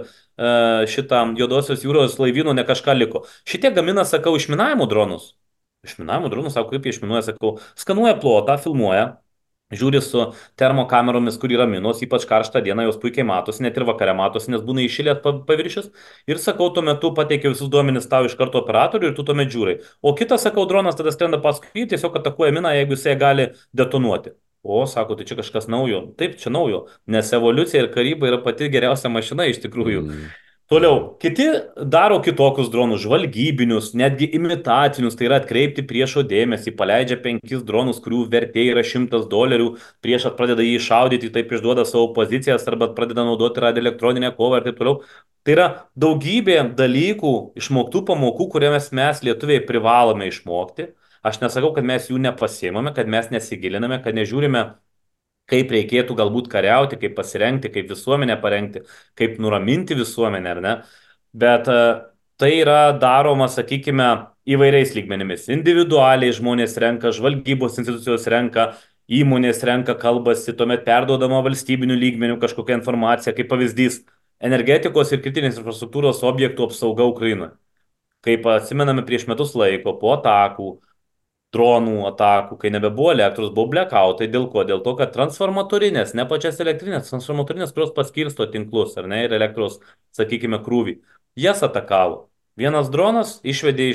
S2: šitą juodosios jūros laivyno ne kažką liko. Šitie gamina, sakau, išminavimo dronus. Išminavimo dronus, sako, kaip jie išminuoja, sakau, skanuoja plotą, filmuoja. Žiūri su termokameromis, kur yra minos, ypač karštą dieną, jos puikiai matosi, net ir vakare matosi, nes būna iššilęs paviršius. Ir sakau, tuo metu pateikia visus duomenis tau iš karto operatoriui ir tu tuomet žiūrai. O kitas, sakau, dronas tada skrenda paskui jį, tiesiog atakuoja miną, jeigu jisai gali detonuoti. O, sako, tai čia kažkas naujo. Taip, čia naujo, nes evoliucija ir karyba yra pati geriausia mašina iš tikrųjų.
S1: Mm.
S2: Toliau, kiti daro kitokius dronus, žvalgybinius, netgi imitacinius, tai yra atkreipti priešo dėmesį, paleidžia 5 dronus, kurių vertė yra $100, priešas pradeda jį šaudyti, taip išduoda savo pozicijas arba pradeda naudoti radioelektroninę kovą ir taip toliau. Tai yra daugybė dalykų, išmoktų pamokų, kurias mes lietuviai privalome išmokti. Aš nesakau, kad mes jų nepasiemame, kad mes nesigiliname, kad nežiūrime kaip reikėtų galbūt kariauti, kaip pasirengti, kaip visuomenę parengti, kaip nuraminti visuomenę, ar ne? Bet tai yra daroma, sakykime, įvairiais lygmenimis. Individualiai žmonės renka, žvalgybos institucijos renka, įmonės renka, kalbasi, tuomet perduodama valstybinių lygmenių kažkokia informacija, kaip pavyzdys energetikos ir kritinės infrastruktūros objektų apsauga Ukrainoje. Kaip atsimename prieš metus laiko, po atakų, dronų atakų, kai nebebuvo elektros, buvo blackoutai. Dėl ko? Dėl to, kad transformatorinės, ne pačias elektrinės, transformatorinės, kurios paskirsto tinklus, ar ne, ir elektros, sakykime, krūvį, jas atakavo. Vienas dronas išvedė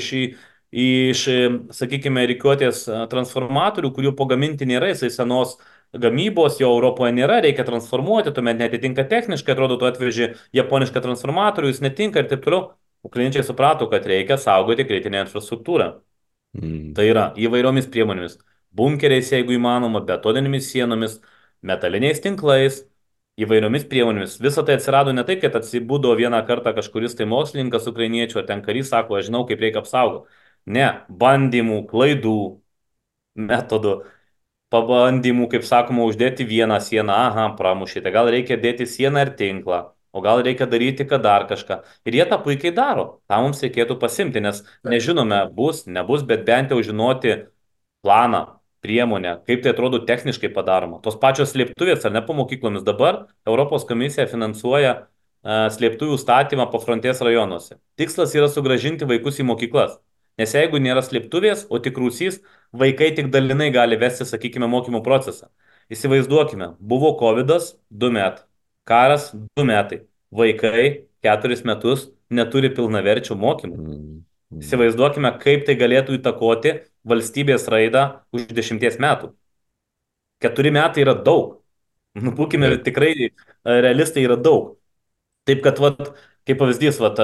S2: iš sakykime, rikiuotės transformatorių, kurių pagaminti nėra, jisai senos gamybos, jo Europoje nėra, reikia transformuoti, tuomet netitinka techniškai, atrodo, tu atveži japonišką transformatorių, jis netinka ir taip toliau. Ukrainiečiai suprato, kad reikia saugoti kritinę infrastruktūrą.
S1: Mm.
S2: Tai yra įvairiomis priemonėmis, bunkeriais, jeigu įmanoma, betoninėmis sienomis, metaliniais tinklais, įvairiomis priemonėmis. Visą tai atsirado ne taip, kad atsibudo vieną kartą kažkuris tai mokslininkas ukrainiečių, ar ten karys sako, aš žinau, kaip reikia apsaugoti. Ne, bandymų, klaidų, metodų, pabandymų, kaip sakoma, uždėti vieną sieną, aha, pramušite, gal reikia dėti sieną ir tinklą. O gal reikia daryti, kad dar kažką. Ir jie tą puikiai daro. Tą mums reikėtų pasimti, nes nežinome, bus, nebus, bet bent jau žinoti planą, priemonę, kaip tai atrodo techniškai padaroma. Tos pačios slėptuvės, ar ne po mokyklomis dabar Europos komisija finansuoja slėptuvių statymą pafrontės rajonuose. Tikslas yra sugrąžinti vaikus į mokyklas. Nes jeigu nėra slėptuvės, o tik rūsys, vaikai tik dalinai gali vesti, sakykime, mokymo procesą. Įsivaizduokime, buvo COVID-as 2 metai. Karas 2 metai. Vaikai 4 metus neturi pilnaverčių mokymų.
S1: Mm. Mm.
S2: Įsivaizduokime, kaip tai galėtų įtakoti valstybės raidą už 10 metų. 4 metai yra daug. Nu, būkime
S1: Taip.
S2: tikrai realistai, yra daug. Taip kad, vat, kaip pavyzdys, vat,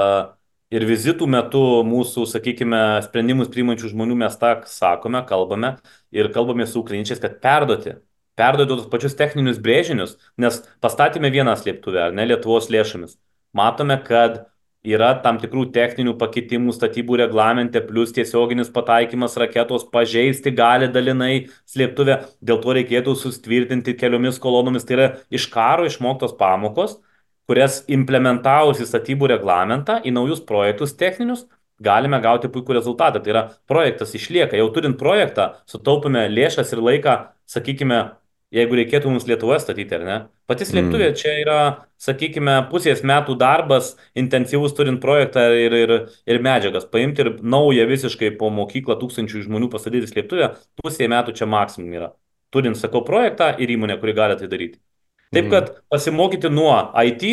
S2: ir vizitų metu mūsų, sakykime, sprendimus priimančių žmonių mes tą sakome, kalbame ir kalbame su ukrainiečiais, kad perduoti tos pačius techninius brėžinius, nes pastatėme vieną slėptuvę, ar ne, Lietuvos lėšomis. Matome, kad yra tam tikrų techninių pakitimų statybų reglamente, plus tiesioginis pataikymas raketos pažeisti gali dalinai slėptuvę, dėl to reikėtų sustvirtinti keliomis kolonomis. Tai yra iš karo išmoktos pamokos, kurias implementavus į statybų reglamentą, į naujus projektus techninius, galime gauti puikų rezultatą. Tai yra projektas išlieka. Jau turint projektą, sutaupime lėšas ir laiką, sakykime, jeigu reikėtų mums Lietuvoje statyti, ar ne? Pati slėptuvė
S1: Mm.
S2: čia yra, sakykime, pusės metų darbas, intensyvus turint projektą ir medžiagas. Paimti ir naują visiškai po mokyklą tūkstančių žmonių pastatyti slėptuvę, pusė metų čia maksimum yra. Turint, sakau, projektą ir įmonę, kuri gali tai daryti. Taip
S1: Mm.
S2: kad pasimokyti nuo IT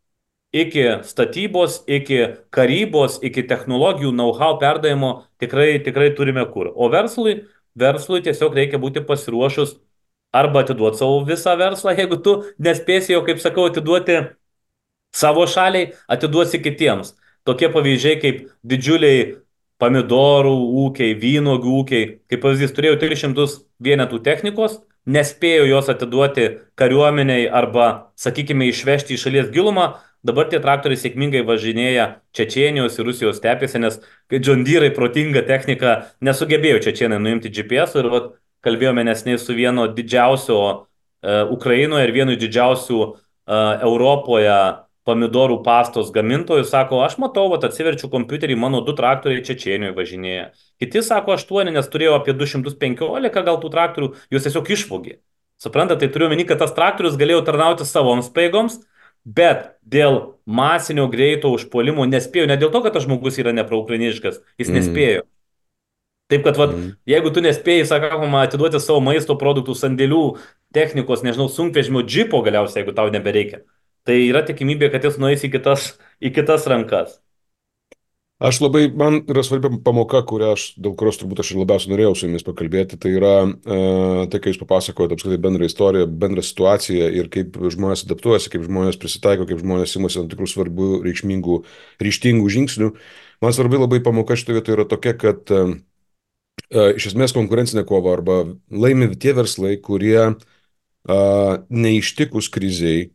S2: iki statybos, iki karybos, iki technologijų, know-how perdavimo tikrai turime kur. O verslui tiesiog reikia būti pasiruošus arba atiduoti savo visą verslą, jeigu tu nespėsi jau, kaip sakau, atiduoti savo šaliai, atiduosi kitiems. Tokie pavyzdžiai kaip didžiuliai pomidorų ūkiai, vynogių ūkiai. Kaip pavyzdys, turėjau 300 vienetų technikos, nespėjau jos atiduoti kariuomeniai arba, sakykime, išvežti į šalies gilumą. Dabar tie traktoriai sėkmingai važinėja Čečėnijos ir Rusijos stepėse, nes John Deere protinga technika nesugebėjo Čečėnai nuimti GPS ir vat, kalbėjome nesnei su vieno didžiausio Ukrainoje ir vienu didžiausių Europoje pomidorų pastos gamintojų, sako, aš matau, vat, atsiverčiu kompiuterį, mano 2 traktoriai Čečėnijoje važinėja. Kiti sako 8, nes turėjau apie 215 gal tų traktorių, juos tiesiog išvogė. Suprantate, tai turiu meni, kad tas traktorius galėjo tarnauti savoms pajėgoms, bet dėl masinio greito užpuolimo nespėjo, ne dėl to, kad tas žmogus yra nepraukrainiškas, jis
S1: Mm.
S2: nespėjo. Taip kad, vat,
S1: Mm.
S2: jeigu tu nespėjai, sakoma, atiduoti savo maisto produktų, sandėlių, technikos, nežinau, sunkvežimio, džipo galiausiai, jeigu tau nebereikia, tai yra tikimybė, kad jis nueis į kitas rankas.
S1: Man yra svarbi pamoka, dėl kurios turbūt aš ir labiausiai norėjau su jumis pakalbėti, tai yra tai, kai jūs papasakojate apskritai bendrą istoriją, bendrą situaciją ir kaip žmonės adaptuojasi, kaip žmonės prisitaiko, kaip žmonės imasi tam tikrų svarbių, reikšmingų, ryštingų žingsnių. Man svarbi labai pamoka šitoje vietoje yra tokia, kad iš esmės konkurencinė kova arba laimi tie verslai, kurie neištikus kriziai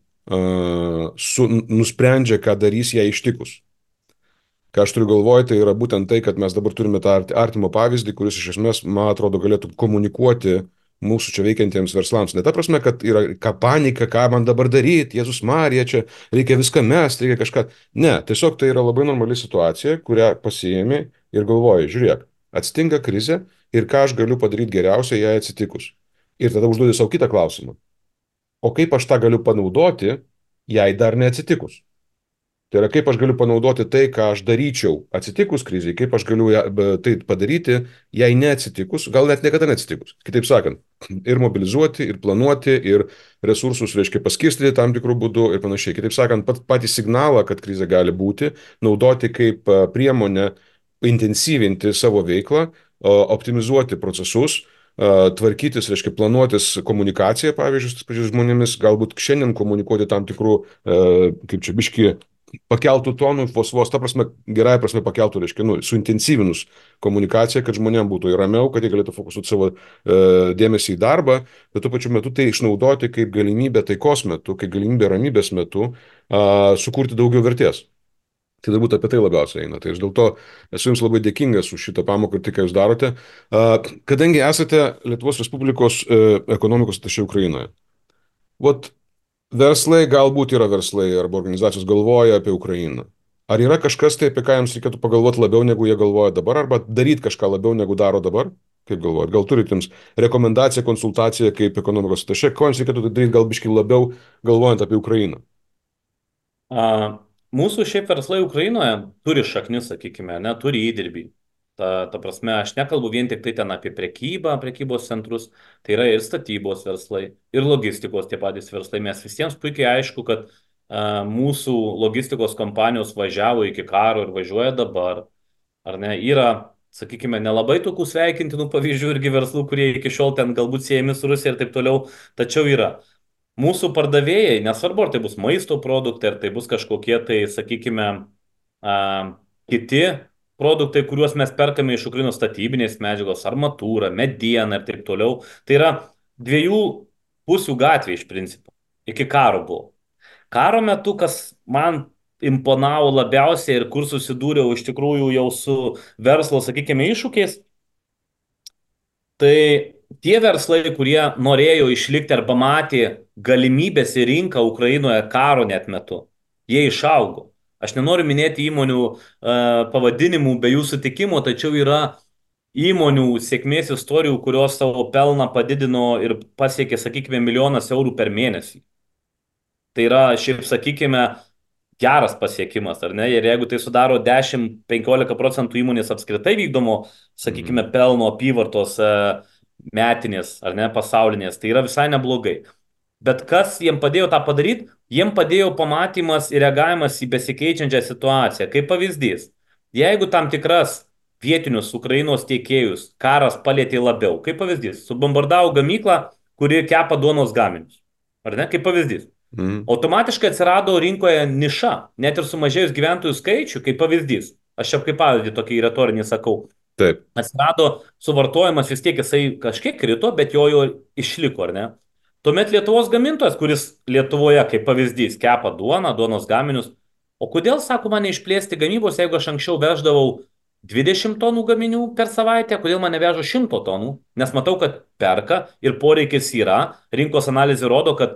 S1: nusprendžia, ką darys ją ištikus. Ką aš turiu galvoje, tai yra būtent tai, kad mes dabar turime tą artimo pavyzdį, kuris iš esmės, man atrodo, galėtų komunikuoti mūsų čia veikiantiems verslams. Ne ta prasme, kad yra ką panika, ką man dabar daryti, Jėzus Marija, čia reikia viską mesti, reikia kažką. Ne, tiesiog tai yra labai normali situacija, kurią pasiėmė ir galvoji, žiūrėk, atsitinka krizė ir ką aš galiu padaryti geriausiai jai atsitikus. Ir tada užduodi savo kitą klausimą. O kaip aš tą galiu panaudoti, jai dar neatsitikus? Tai yra, kaip aš galiu panaudoti tai, ką aš daryčiau atsitikus kriziai, kaip aš galiu tai padaryti, jei neatsitikus, gal net niekada neatsitikus. Kitaip sakant, ir mobilizuoti, ir planuoti, ir resursus, reiškia, paskirstyti tam tikrų būdų ir panašiai. Kitaip sakant, patį signalą, kad krizė gali būti, naudoti kaip priemonę intensyvinti savo veiklą, optimizuoti procesus, tvarkytis, reiškia, planuotis komunikaciją, pavyzdžiui, su pačiais žmonėmis, galbūt šiandien komunikuoti tam tikrų, kaip čia biški, pakeltų tonų, vos, ta prasme, gerąją prasme pakeltų, reiškia, suintensyvinus komunikaciją, kad žmonėms būtų ir ramiau, kad jie galėtų fokusuoti savo dėmesį į darbą, bet tuo pačiu metu tai išnaudoti kaip galimybę taikos metu, kaip galimybę ramybės metu sukurti daugiau vertės. Tai turbūt apie tai labiausiai eina. Tai aš dėl to esu Jums labai dėkingas už šitą pamoką ir tai, ką Jūs darote. Kadangi esate Lietuvos Respublikos ekonomikos atašė Ukrainoje, vat verslai galbūt yra verslai arba organizacijos galvoja apie Ukrainą. Ar yra kažkas tai, apie ką jiems reikėtų pagalvoti labiau, negu jie galvoja dabar, arba daryti kažką labiau, negu daro dabar? Kaip galvojat? Gal turite jums rekomendaciją, konsultaciją kaip ekonomikos atašė, ko jums reikėtų daryti gal biškai labiau, galvojant apie Ukrainą?
S2: Mūsų šiaip verslai Ukrainoje turi šaknis, sakykime, turi įdirbį. Ta prasme, aš nekalbu vien tik tai ten apie prekybą, prekybos centrus, tai yra ir statybos verslai, ir logistikos tie patys verslai. Mes visiems puikiai aišku, kad mūsų logistikos kompanijos važiavo iki karo ir važiuoja dabar. Ar ne? Yra, sakykime, nelabai tokių sveikintinų pavyzdžių irgi verslų, kurie iki šiol ten galbūt siejami su Rusija ir taip toliau, tačiau yra. mūsų pardavėjai, nesvarbu, ar tai bus maisto produktai, ar tai bus kažkokie tai, sakykime, a, kiti produktai, kuriuos mes perkame iš Ukrainos statybinės medžiagos, armatūra, mediena ir taip toliau. Tai yra dviejų pusių gatvė iš principo. Iki karo buvo. Karo metu, kas man imponavo labiausiai ir kur susidūriau iš tikrųjų jau su verslo, sakykime, iššūkiais, tai tie verslai, kurie norėjo išlikti arba matė galimybės į rinką Ukrainoje karo net metu, jie išaugo. Aš nenoriu minėti įmonių pavadinimų be jų sutikimo, tačiau yra įmonių sėkmės istorijų, kurios savo pelną padidino ir pasiekė, sakykime, milijonas eurų per mėnesį. Tai yra, šiaip sakykime, geras pasiekimas, ar ne? Ir jeigu tai sudaro 10-15 procentų įmonės apskritai vykdomo, sakykime,
S1: Mhm.
S2: pelno apyvartos metinės, ar ne, pasaulinės, tai yra visai neblogai. Bet kas jiem padėjo tą padaryti? Jiem padėjo pamatymas ir reagavimas į besikeičiančią situaciją. Kaip pavyzdys, jeigu tam tikras vietinius Ukrainos tiekėjus karas palėtė labiau, kaip pavyzdys, subombardavo gamyklą, kuri kepa duonos gaminius. Ar ne? Kaip pavyzdys.
S1: Mhm.
S2: Automatiškai atsirado rinkoje niša, net ir sumažėjus gyventojų skaičių, kaip pavyzdys. Aš čia kaip pavyzdį tokį retorinį sakau.
S1: Taip.
S2: Atsirado suvartojimas, vis tiek jisai kažkiek krito, bet jo išliko, ar ne? Tuomet Lietuvos gamintojas, kuris Lietuvoje, kaip pavyzdys, kepa duoną, duonos gaminius, o kodėl, sako, man neišplėsti gamybos, jeigu aš anksčiau veždavau 20 tonų gaminių per savaitę, kodėl man nevežo 100 tonų, nes matau, kad perka ir poreikis yra, rinkos analizė rodo, kad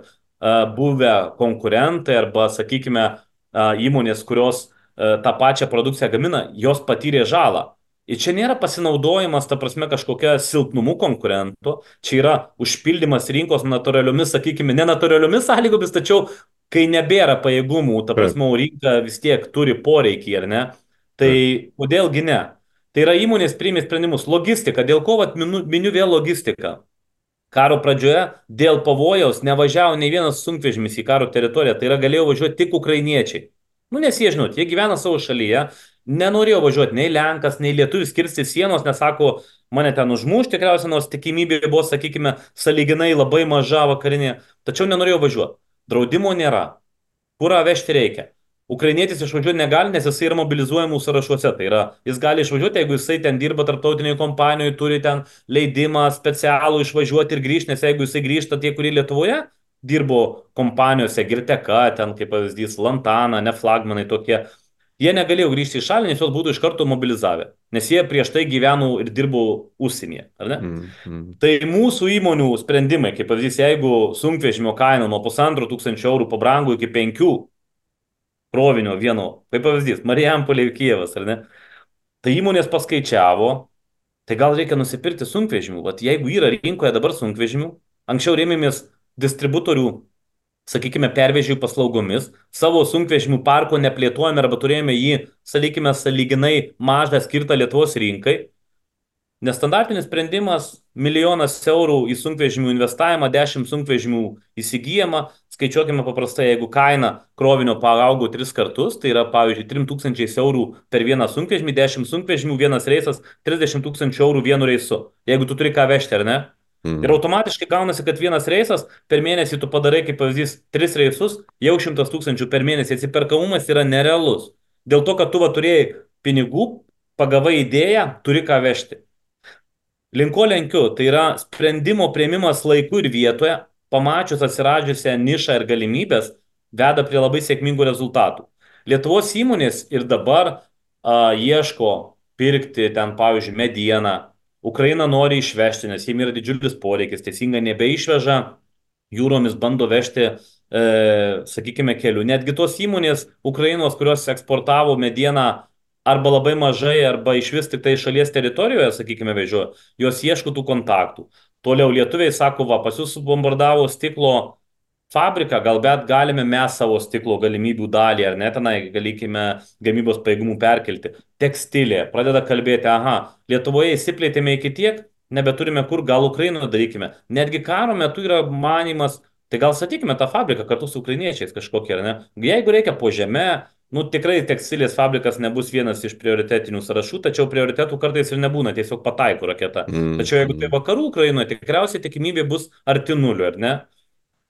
S2: buvę konkurentai arba, sakykime, įmonės, kurios tą pačią produkciją gamina, jos patyrė žalą. Ir čia nėra pasinaudojimas, ta prasme, kažkokia silpnumu konkurentų, čia yra užpildymas rinkos natūraliomis, sakykime, nenatūraliomis sąlygomis, tačiau kai nebėra pajėgumų, ta
S1: Taip.
S2: prasme, rinka vis tiek turi poreikį, ar ne? Tai
S1: Taip.
S2: kodėlgi ne? Tai yra įmonės priėmė sprendimus. Logistika, dėl ko vat, miniu vėl logistiką? Karo pradžioje dėl pavojaus nevažiavo nei vienas sunkvežimis į karo teritoriją, tai yra galėjo važiuoti tik ukrainiečiai. Nu, nes jie, žinot, jie gyvena savo šalyje, nenorėjo važiuoti nei Lenkas, nei Lietuvis kirsti sienos, nes sako, mane ten užmuš tikriausiai, nors tikimybė buvo, sakykime, saliginai labai maža vakarinė, tačiau nenorėjo važiuoti. Draudimo nėra. Kurą vežti reikia. Ukrainietis išvažiuoti negali, nes jisai yra mobilizuojamų sąrašuose. Tai yra, jis gali išvažiuoti, jeigu jisai ten dirba tarptautinėje kompanijoje, turi ten leidimą specialų išvažiuoti ir grįžti, nes jeigu jisai grįžta tie, kurie Lietuvoje dirbo kompanijose, Girteka, ten kaip pavyzdys, Lantana, ne flagmanai tokie, jie negalėjo grįžti į šalį, nes juos būtų iš karto mobilizavę, nes jie prieš tai gyveno ir dirbo užsienyje, ar ne?
S1: Mhm.
S2: Tai mūsų įmonių sprendimai, kaip pavyzdys, jeigu sunkvežimio kaina nuo 1,5 eurų pabrango iki 5 krovinio vieno, kaip pavyzdys, Marijampolė ir Kijevas, ar ne? Tai įmonės paskaičiavo, tai gal reikia nusipirkti sunkvežimių. Vat jeigu yra rinkoje dabar sunkvežimių, anksčiau rėmėmės distributorių, sakykime, pervežėjų paslaugomis, savo sunkvežimių parko neplėtojame arba turėjome jį, sakykime, saliginai mažą skirtą Lietuvos rinkai. Nestandartinis sprendimas - 1 000 000 eurų į sunkvežimių investavimą, 10 sunkvežimių įsigijama. Skaičiuokime paprastai, jeigu kaina krovinio paaugo 3 kartus, tai yra, pavyzdžiui, 3 000 eurų per vieną sunkvežimį, 10 sunkvežimių, vienas reisas, 30 000 eurų vienu reisu. Jeigu tu turi ką vežti, ar ne? Ir
S1: Mhm.
S2: automatiškai gaunasi, kad vienas reisas per mėnesį tu padarai, kaip pavyzdys, 3 reisus, jau 100 000 per mėnesį. Atsiperkamumas yra nerealus. Dėl to, kad tu turėjai pinigų, pagavai idėją, turi ką vežti. Linko lenkiu, tai yra sprendimo prieimimas laiku ir vietoje, pamačius atsiradžiusią nišą ir galimybės, veda prie labai sėkmingų rezultatų. Lietuvos įmonės ir dabar ieško pirkti ten, pavyzdžiui, medieną. Ukraina nori išvežti, nes jiems yra didžiulis poreikis, teisingai nebeišveža, jūromis bando vežti, sakykime, keliu. Netgi tos įmonės Ukrainos, kurios eksportavo medieną arba labai mažai, arba iš vis tik tai šalies teritorijoje, sakykime, vežioja, jos ieško tų kontaktų. Toliau lietuviai sako, va, pas jūs subombardavo stiklo fabriką, galbūt galime mes savo stiklo galimybių dalį, ar ne, tenai galėkime gamybos pajėgumų perkelti. Tekstilė, pradeda kalbėti, aha, Lietuvoje įsiplėtėme iki tiek, nebeturime kur, gal Ukrainoje darykime. Netgi karo metu yra manimas, tai gal statykime tą fabriką kartu su ukrainiečiais kažkokie, ar ne? Jeigu reikia po žeme, nu tikrai tekstilės fabrikas nebus vienas iš prioritetinių sąrašų, tačiau prioritetų kartais ir nebūna, tiesiog pataiko raketa. Tačiau jeigu tai
S1: Mhm.
S2: vakarų Ukrainoje, tikriausiai tikimybė bus arti nulio, ar ne?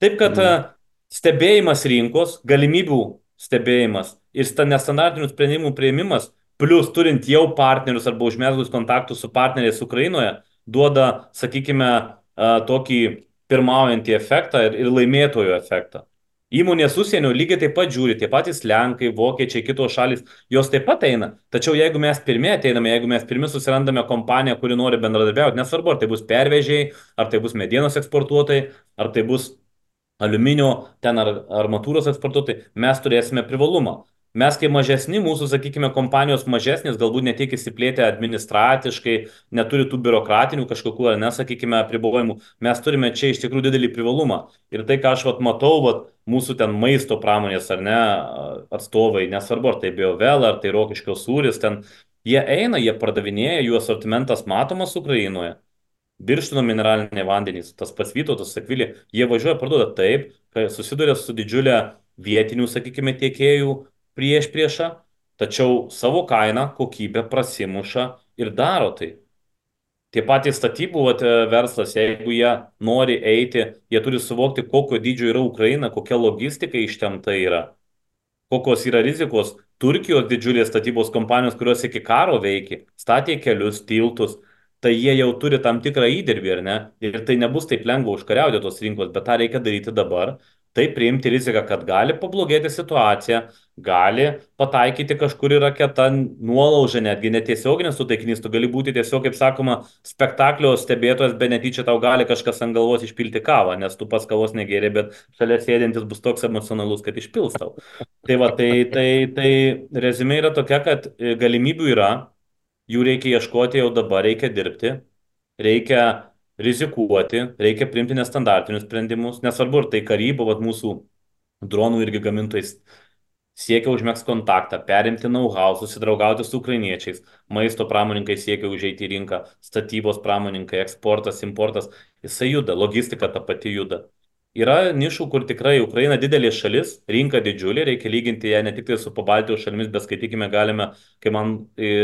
S2: Taip kad
S1: Mhm.
S2: stebėjimas rinkos, galimybių stebėjimas ir nestandartinių sprendimų prieimimas, plus turint jau partnerius arba užmesgus kontaktus su partneriais Ukrainoje, duoda, sakykime, tokį pirmaujantį efektą ir laimėtojų efektą. Įmonės užsienio lygiai taip pat žiūri, tie patys Lenkai, Vokiečiai, kitos šalis, jos taip pat eina. Tačiau jeigu mes pirmie ateiname, jeigu mes pirmie susirandame kompaniją, kuri nori bendradarbiauti, nesvarbu, ar tai bus pervežėjai, ar tai bus medienos eksportuotojai, ar tai bus aliuminio, ten ar armatūros eksportuotojai, mes turėsime privalumą. Mes kaip mažesni, mūsų, sakykime, kompanijos mažesnės, galbūt netiek įsiplėtę administratiškai, neturi tų biurokratinių kažkokių, ar nesakykime, apribojimų. Mes turime čia iš tikrųjų didelį privalumą. Ir tai, ką aš matau, mūsų ten maisto pramonės ar ne atstovai, nesvarbu, ar tai Biovel, ar tai Rokiškio sūris, ten jie eina, jie pardavinėja, jų asortimentas matomas Ukrainoje. Birštono mineraliniai vandenys, tas pats Vytautas, Sakvilė, jie važiuoja parduoda taip, kai susiduria su didžiulė vietinių, sakykime, tiekėjų priešprieša, tačiau savo kainą, kokybę prasimuša ir daro tai. Tie patys statybų verslas, jeigu jie nori eiti, jie turi suvokti, kokio dydžio yra Ukraina, kokia logistika ištempta yra, kokios yra rizikos. Turkijos didžiulės statybos kompanijos, kurios iki karo veikė, statė kelius, tiltus, tai jie jau turi tam tikrą įdirbį, ar ne? Ir tai nebus taip lengva užkariauti tos rinkos, bet tą reikia daryti dabar. Tai priimti riziką, kad gali pablogėti situacija, gali pataikyti kažkur į raketą nuolaužą, netgi netiesioginis sutaikinys, tu gali būti tiesiog, kaip sakoma, spektaklio stebėtojas, be netyčia tau gali kažkas ant galvos išpilti kavą, nes tu pas kavos negeri, bet šalia sėdintis bus toks emocionalus, kad išpils tau. Tai va, tai rezumė yra tokia, kad galimybių yra, jų reikia ieškoti jau dabar, reikia dirbti, reikia rizikuoti, reikia priimti nestandartinius sprendimus, nesvarbu, ar tai karyba, vat mūsų dronų irgi gamintojais siekia užmėgsti kontaktą, perimti know-how, susidraugauti su ukrainiečiais, maisto pramoninkai siekia užeiti į rinką, statybos pramoninkai, eksportas, importas, jisai juda, logistika ta pati juda. Yra nišų, kur tikrai Ukraina didelė šalis, rinka didžiulė, reikia lyginti ją ne tik tai su Pabaltijos šalimis, bet skaitykime galime, kai man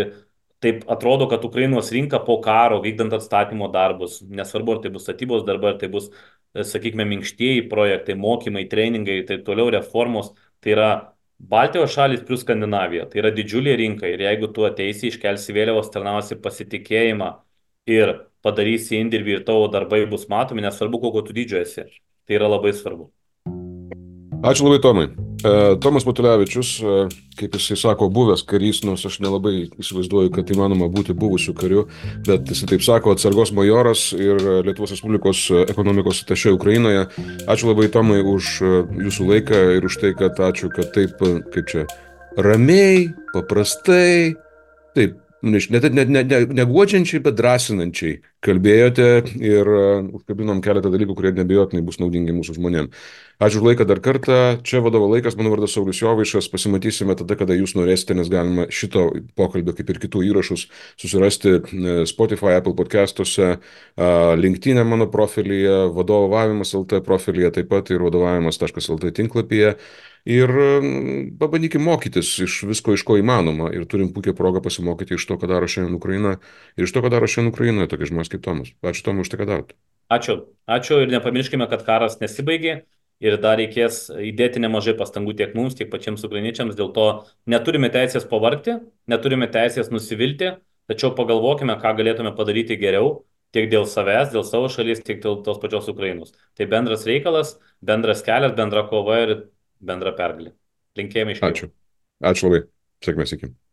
S2: taip atrodo, kad Ukrainos rinka po karo, vykdant atstatymo darbus, nesvarbu, ar tai bus statybos darbai, ar tai bus, sakykime, minkštieji projektai, mokymai, treningai, tai toliau reformos, tai yra Baltijos šalis plus Skandinavija. Tai yra didžiulė rinka ir jeigu tu ateisi, iškelsi vėliavos, tarnausi pasitikėjimą ir padarysi indėlį ir tavo darbai bus matomi, nesvarbu, kokio tu didžio esi. Tai yra labai svarbu.
S1: Ačiū labai, Tomai. Tomas Matulevičius, kaip jisai sako, buvęs karys, nors aš nelabai įsivaizduoju, kad įmanoma būti buvusiu kariu, bet jisai taip sako, atsargos majoras ir Lietuvos Respublikos ekonomikos atašė Ukrainoje. Ačiū labai, Tomai, už jūsų laiką ir už tai, kad ačiū, kad taip, kaip čia, ramiai, paprastai, taip, neguodžiančiai, bet drąsinančiai kalbėjote ir užkabinom keletą dalykų, kurie nebejotinai bus naudingi mūsų žmonėm. Ačiū už laiką dar kartą. Čia Vadovo laikas, mano vardas Saulius Jovaišas. Pasimatysime tada, kada jūs norėsite, nes galima šito pokalbio, kaip ir kitų įrašus, susirasti Spotify, Apple podcastuose, LinkedIn mano profilyje, vadovavimas LT profilyje, taip pat ir vadovavimas.lt tinklapyje. Ir pabandykime mokytis iš visko, iš ko įmanoma. Ir turim puikią progą pasimokyti iš to, ką daro šiandien Ukraina. Ir iš to, ką daro šiandien Ukrainoje, tokie žmonės kaip Tomas. Ačiū Tomui už tai, ką darot.
S2: Ačiū. Ačiū ir nepamirškime, kad karas nesibaigė ir dar reikės įdėti nemažai pastangų tiek mums, tiek pačiems ukrainiečiams. Dėl to neturime teisės pavargti, neturime teisės nusivilti, tačiau pagalvokime, ką galėtume padaryti geriau, tiek dėl savęs, dėl savo šalies, tiek dėl tos pačios Ukrainos. Tai bendras reikalas, bendras kelias, bendra kova ir bendra pergalė. Linkėjimai iš Kijevo.
S1: Ačiū. Ačiū labai. Sėkmės iki.